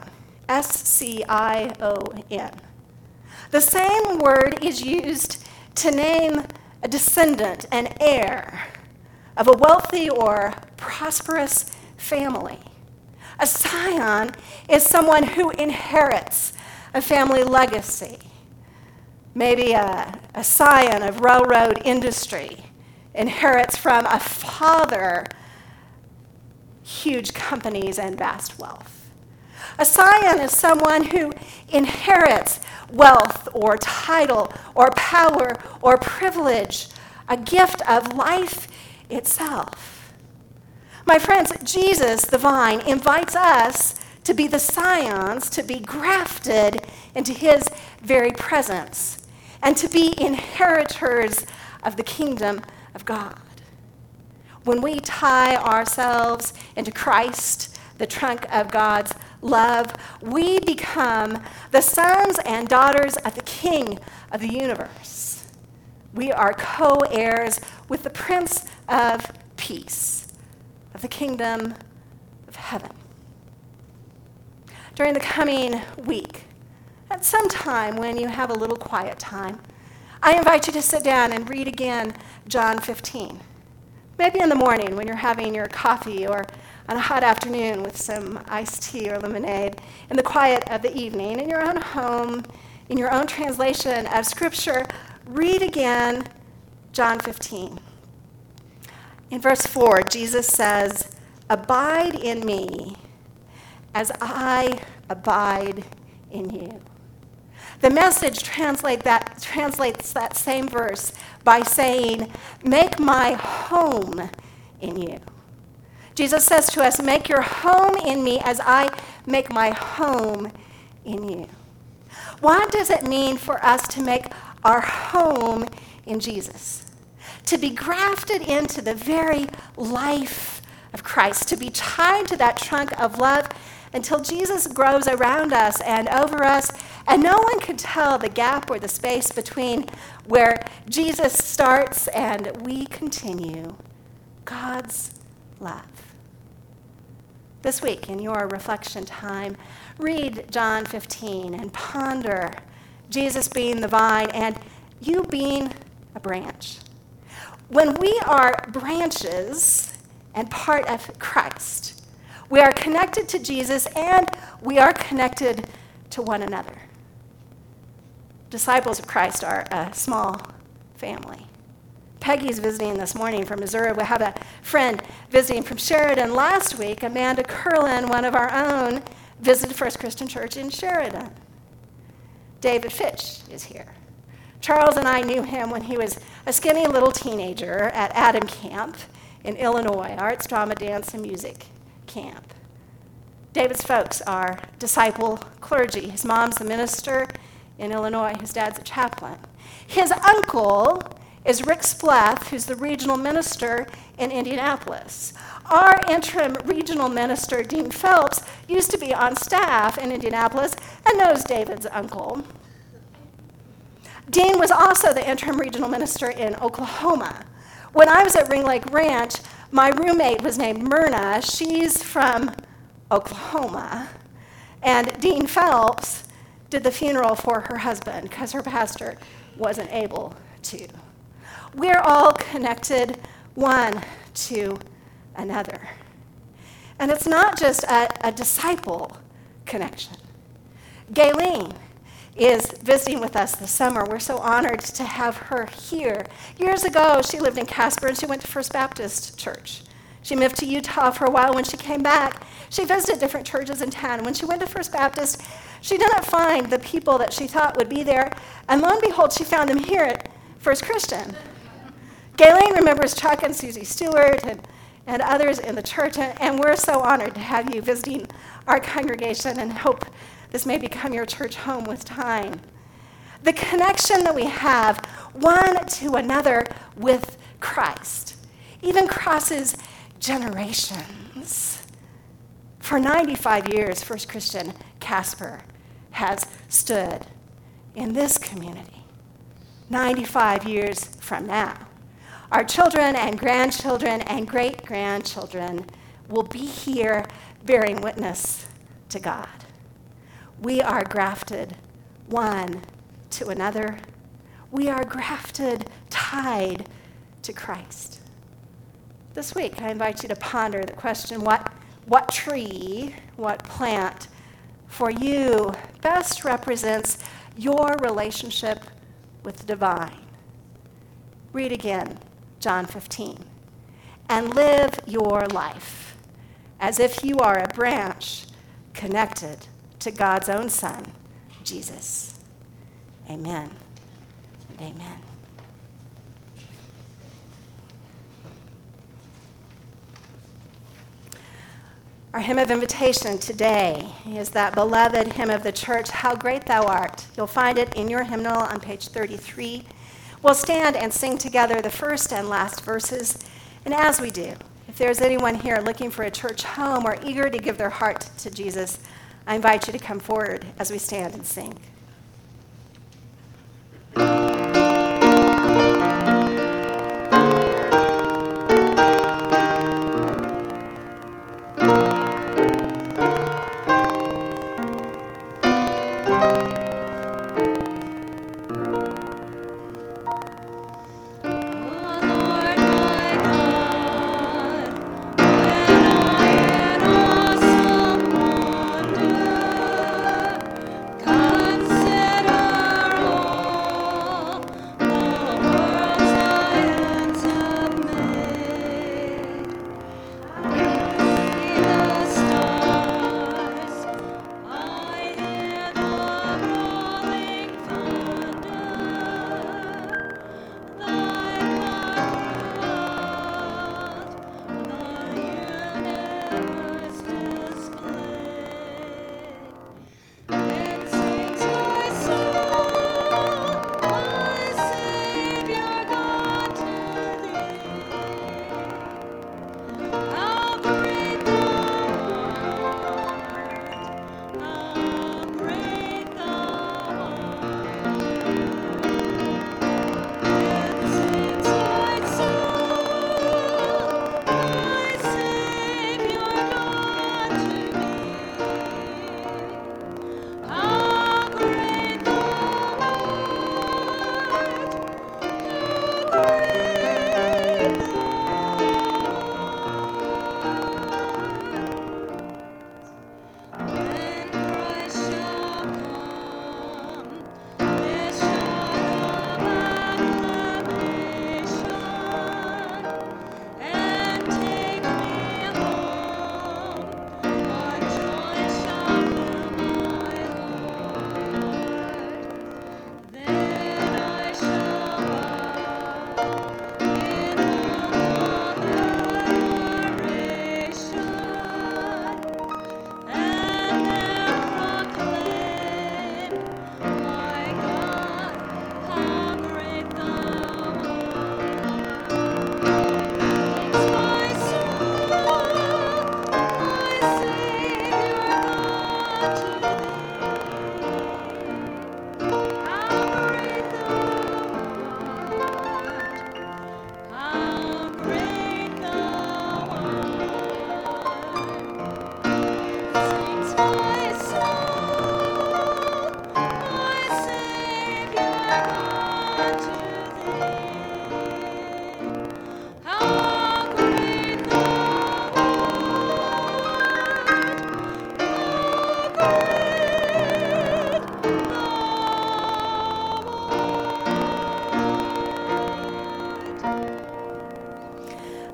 S-C-I-O-N. The same word is used to name a descendant, an heir of a wealthy or prosperous family. A scion is someone who inherits a family legacy. Maybe a scion of railroad industry inherits from a father huge companies and vast wealth. A scion is someone who inherits wealth or title or power or privilege, a gift of life itself. My friends, Jesus, the vine, invites us to be the scions, to be grafted into his very presence, and to be inheritors of the kingdom of God. When we tie ourselves into Christ, the trunk of God's love, we become the sons and daughters of the King of the universe. We are co-heirs with the Prince of Peace, of the kingdom of heaven. During the coming week, at some time when you have a little quiet time, I invite you to sit down and read again John 15. Maybe in the morning when you're having your coffee, or on a hot afternoon with some iced tea or lemonade, in the quiet of the evening, in your own home, in your own translation of Scripture, read again John 15. In verse 4, Jesus says, "Abide in me as I abide in you." The Message translates that same verse by saying, "Make my home in you." Jesus says to us, "Make your home in me as I make my home in you." What does it mean for us to make our home in Jesus? To be grafted into the very life of Christ, to be tied to that trunk of love until Jesus grows around us and over us, and no one can tell the gap or the space between where Jesus starts and we continue. God's love. This week, in your reflection time, read John 15 and ponder Jesus being the vine and you being a branch. When we are branches and part of Christ, we are connected to Jesus and we are connected to one another. Disciples of Christ are a small family. Peggy's visiting this morning from Missouri. We have a friend visiting from Sheridan. Last week, Amanda Curlin, one of our own, visited First Christian Church in Sheridan. David Fitch is here. Charles and I knew him when he was a skinny little teenager at Adam Camp in Illinois, arts, drama, dance, and music camp. David's folks are disciple clergy. His mom's a minister in Illinois. His dad's a chaplain. His uncle is Rick Spleth, who's the regional minister in Indianapolis. Our interim regional minister, Dean Phelps, used to be on staff in Indianapolis and knows David's uncle. Dean was also the interim regional minister in Oklahoma. When I was at Ring Lake Ranch, my roommate was named Myrna. She's from Oklahoma. And Dean Phelps did the funeral for her husband because her pastor wasn't able to. We're all connected one to another. And it's not just a disciple connection. Gayleen is visiting with us this summer. We're so honored to have her here. Years ago, she lived in Casper and she went to First Baptist Church. She moved to Utah for a while. When she came back, she visited different churches in town. When she went to First Baptist, she didn't find the people that she thought would be there. And lo and behold, she found them here at First Christian. Gayleen remembers Chuck and Susie Stewart and others in the church, and we're so honored to have you visiting our congregation and hope this may become your church home with time. The connection that we have one to another with Christ even crosses generations. For 95 years, First Christian Casper has stood in this community. 95 years from now, our children and grandchildren and great-grandchildren will be here bearing witness to God. We are grafted one to another. We are grafted, tied to Christ. This week, I invite you to ponder the question, what tree, what plant for you best represents your relationship with the divine? Read again, John 15, and live your life as if you are a branch connected to God's own Son, Jesus. Amen and amen. Our hymn of invitation today is that beloved hymn of the church, How Great Thou Art. You'll find it in your hymnal on page 33. We'll stand and sing together the first and last verses. And as we do, if there's anyone here looking for a church home or eager to give their heart to Jesus, I invite you to come forward as we stand and sing. Consider all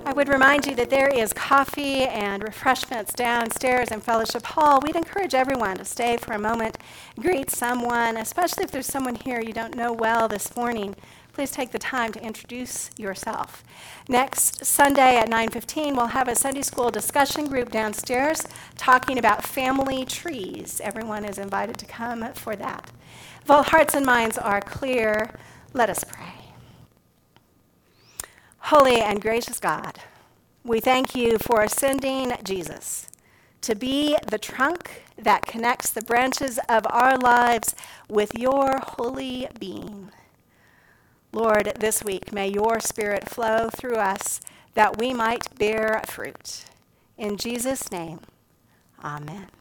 I would remind you that there is coffee and refreshments downstairs in Fellowship Hall. We'd encourage everyone to stay for a moment, greet someone, especially if there's someone here you don't know well this morning. Please take the time to introduce yourself. Next Sunday at 9:15, we'll have a Sunday school discussion group downstairs talking about family trees. Everyone is invited to come for that. If all hearts and minds are clear, let us pray. Holy and gracious God, we thank you for sending Jesus to be the trunk that connects the branches of our lives with your holy being. Lord, this week, may your Spirit flow through us that we might bear fruit. In Jesus' name, amen.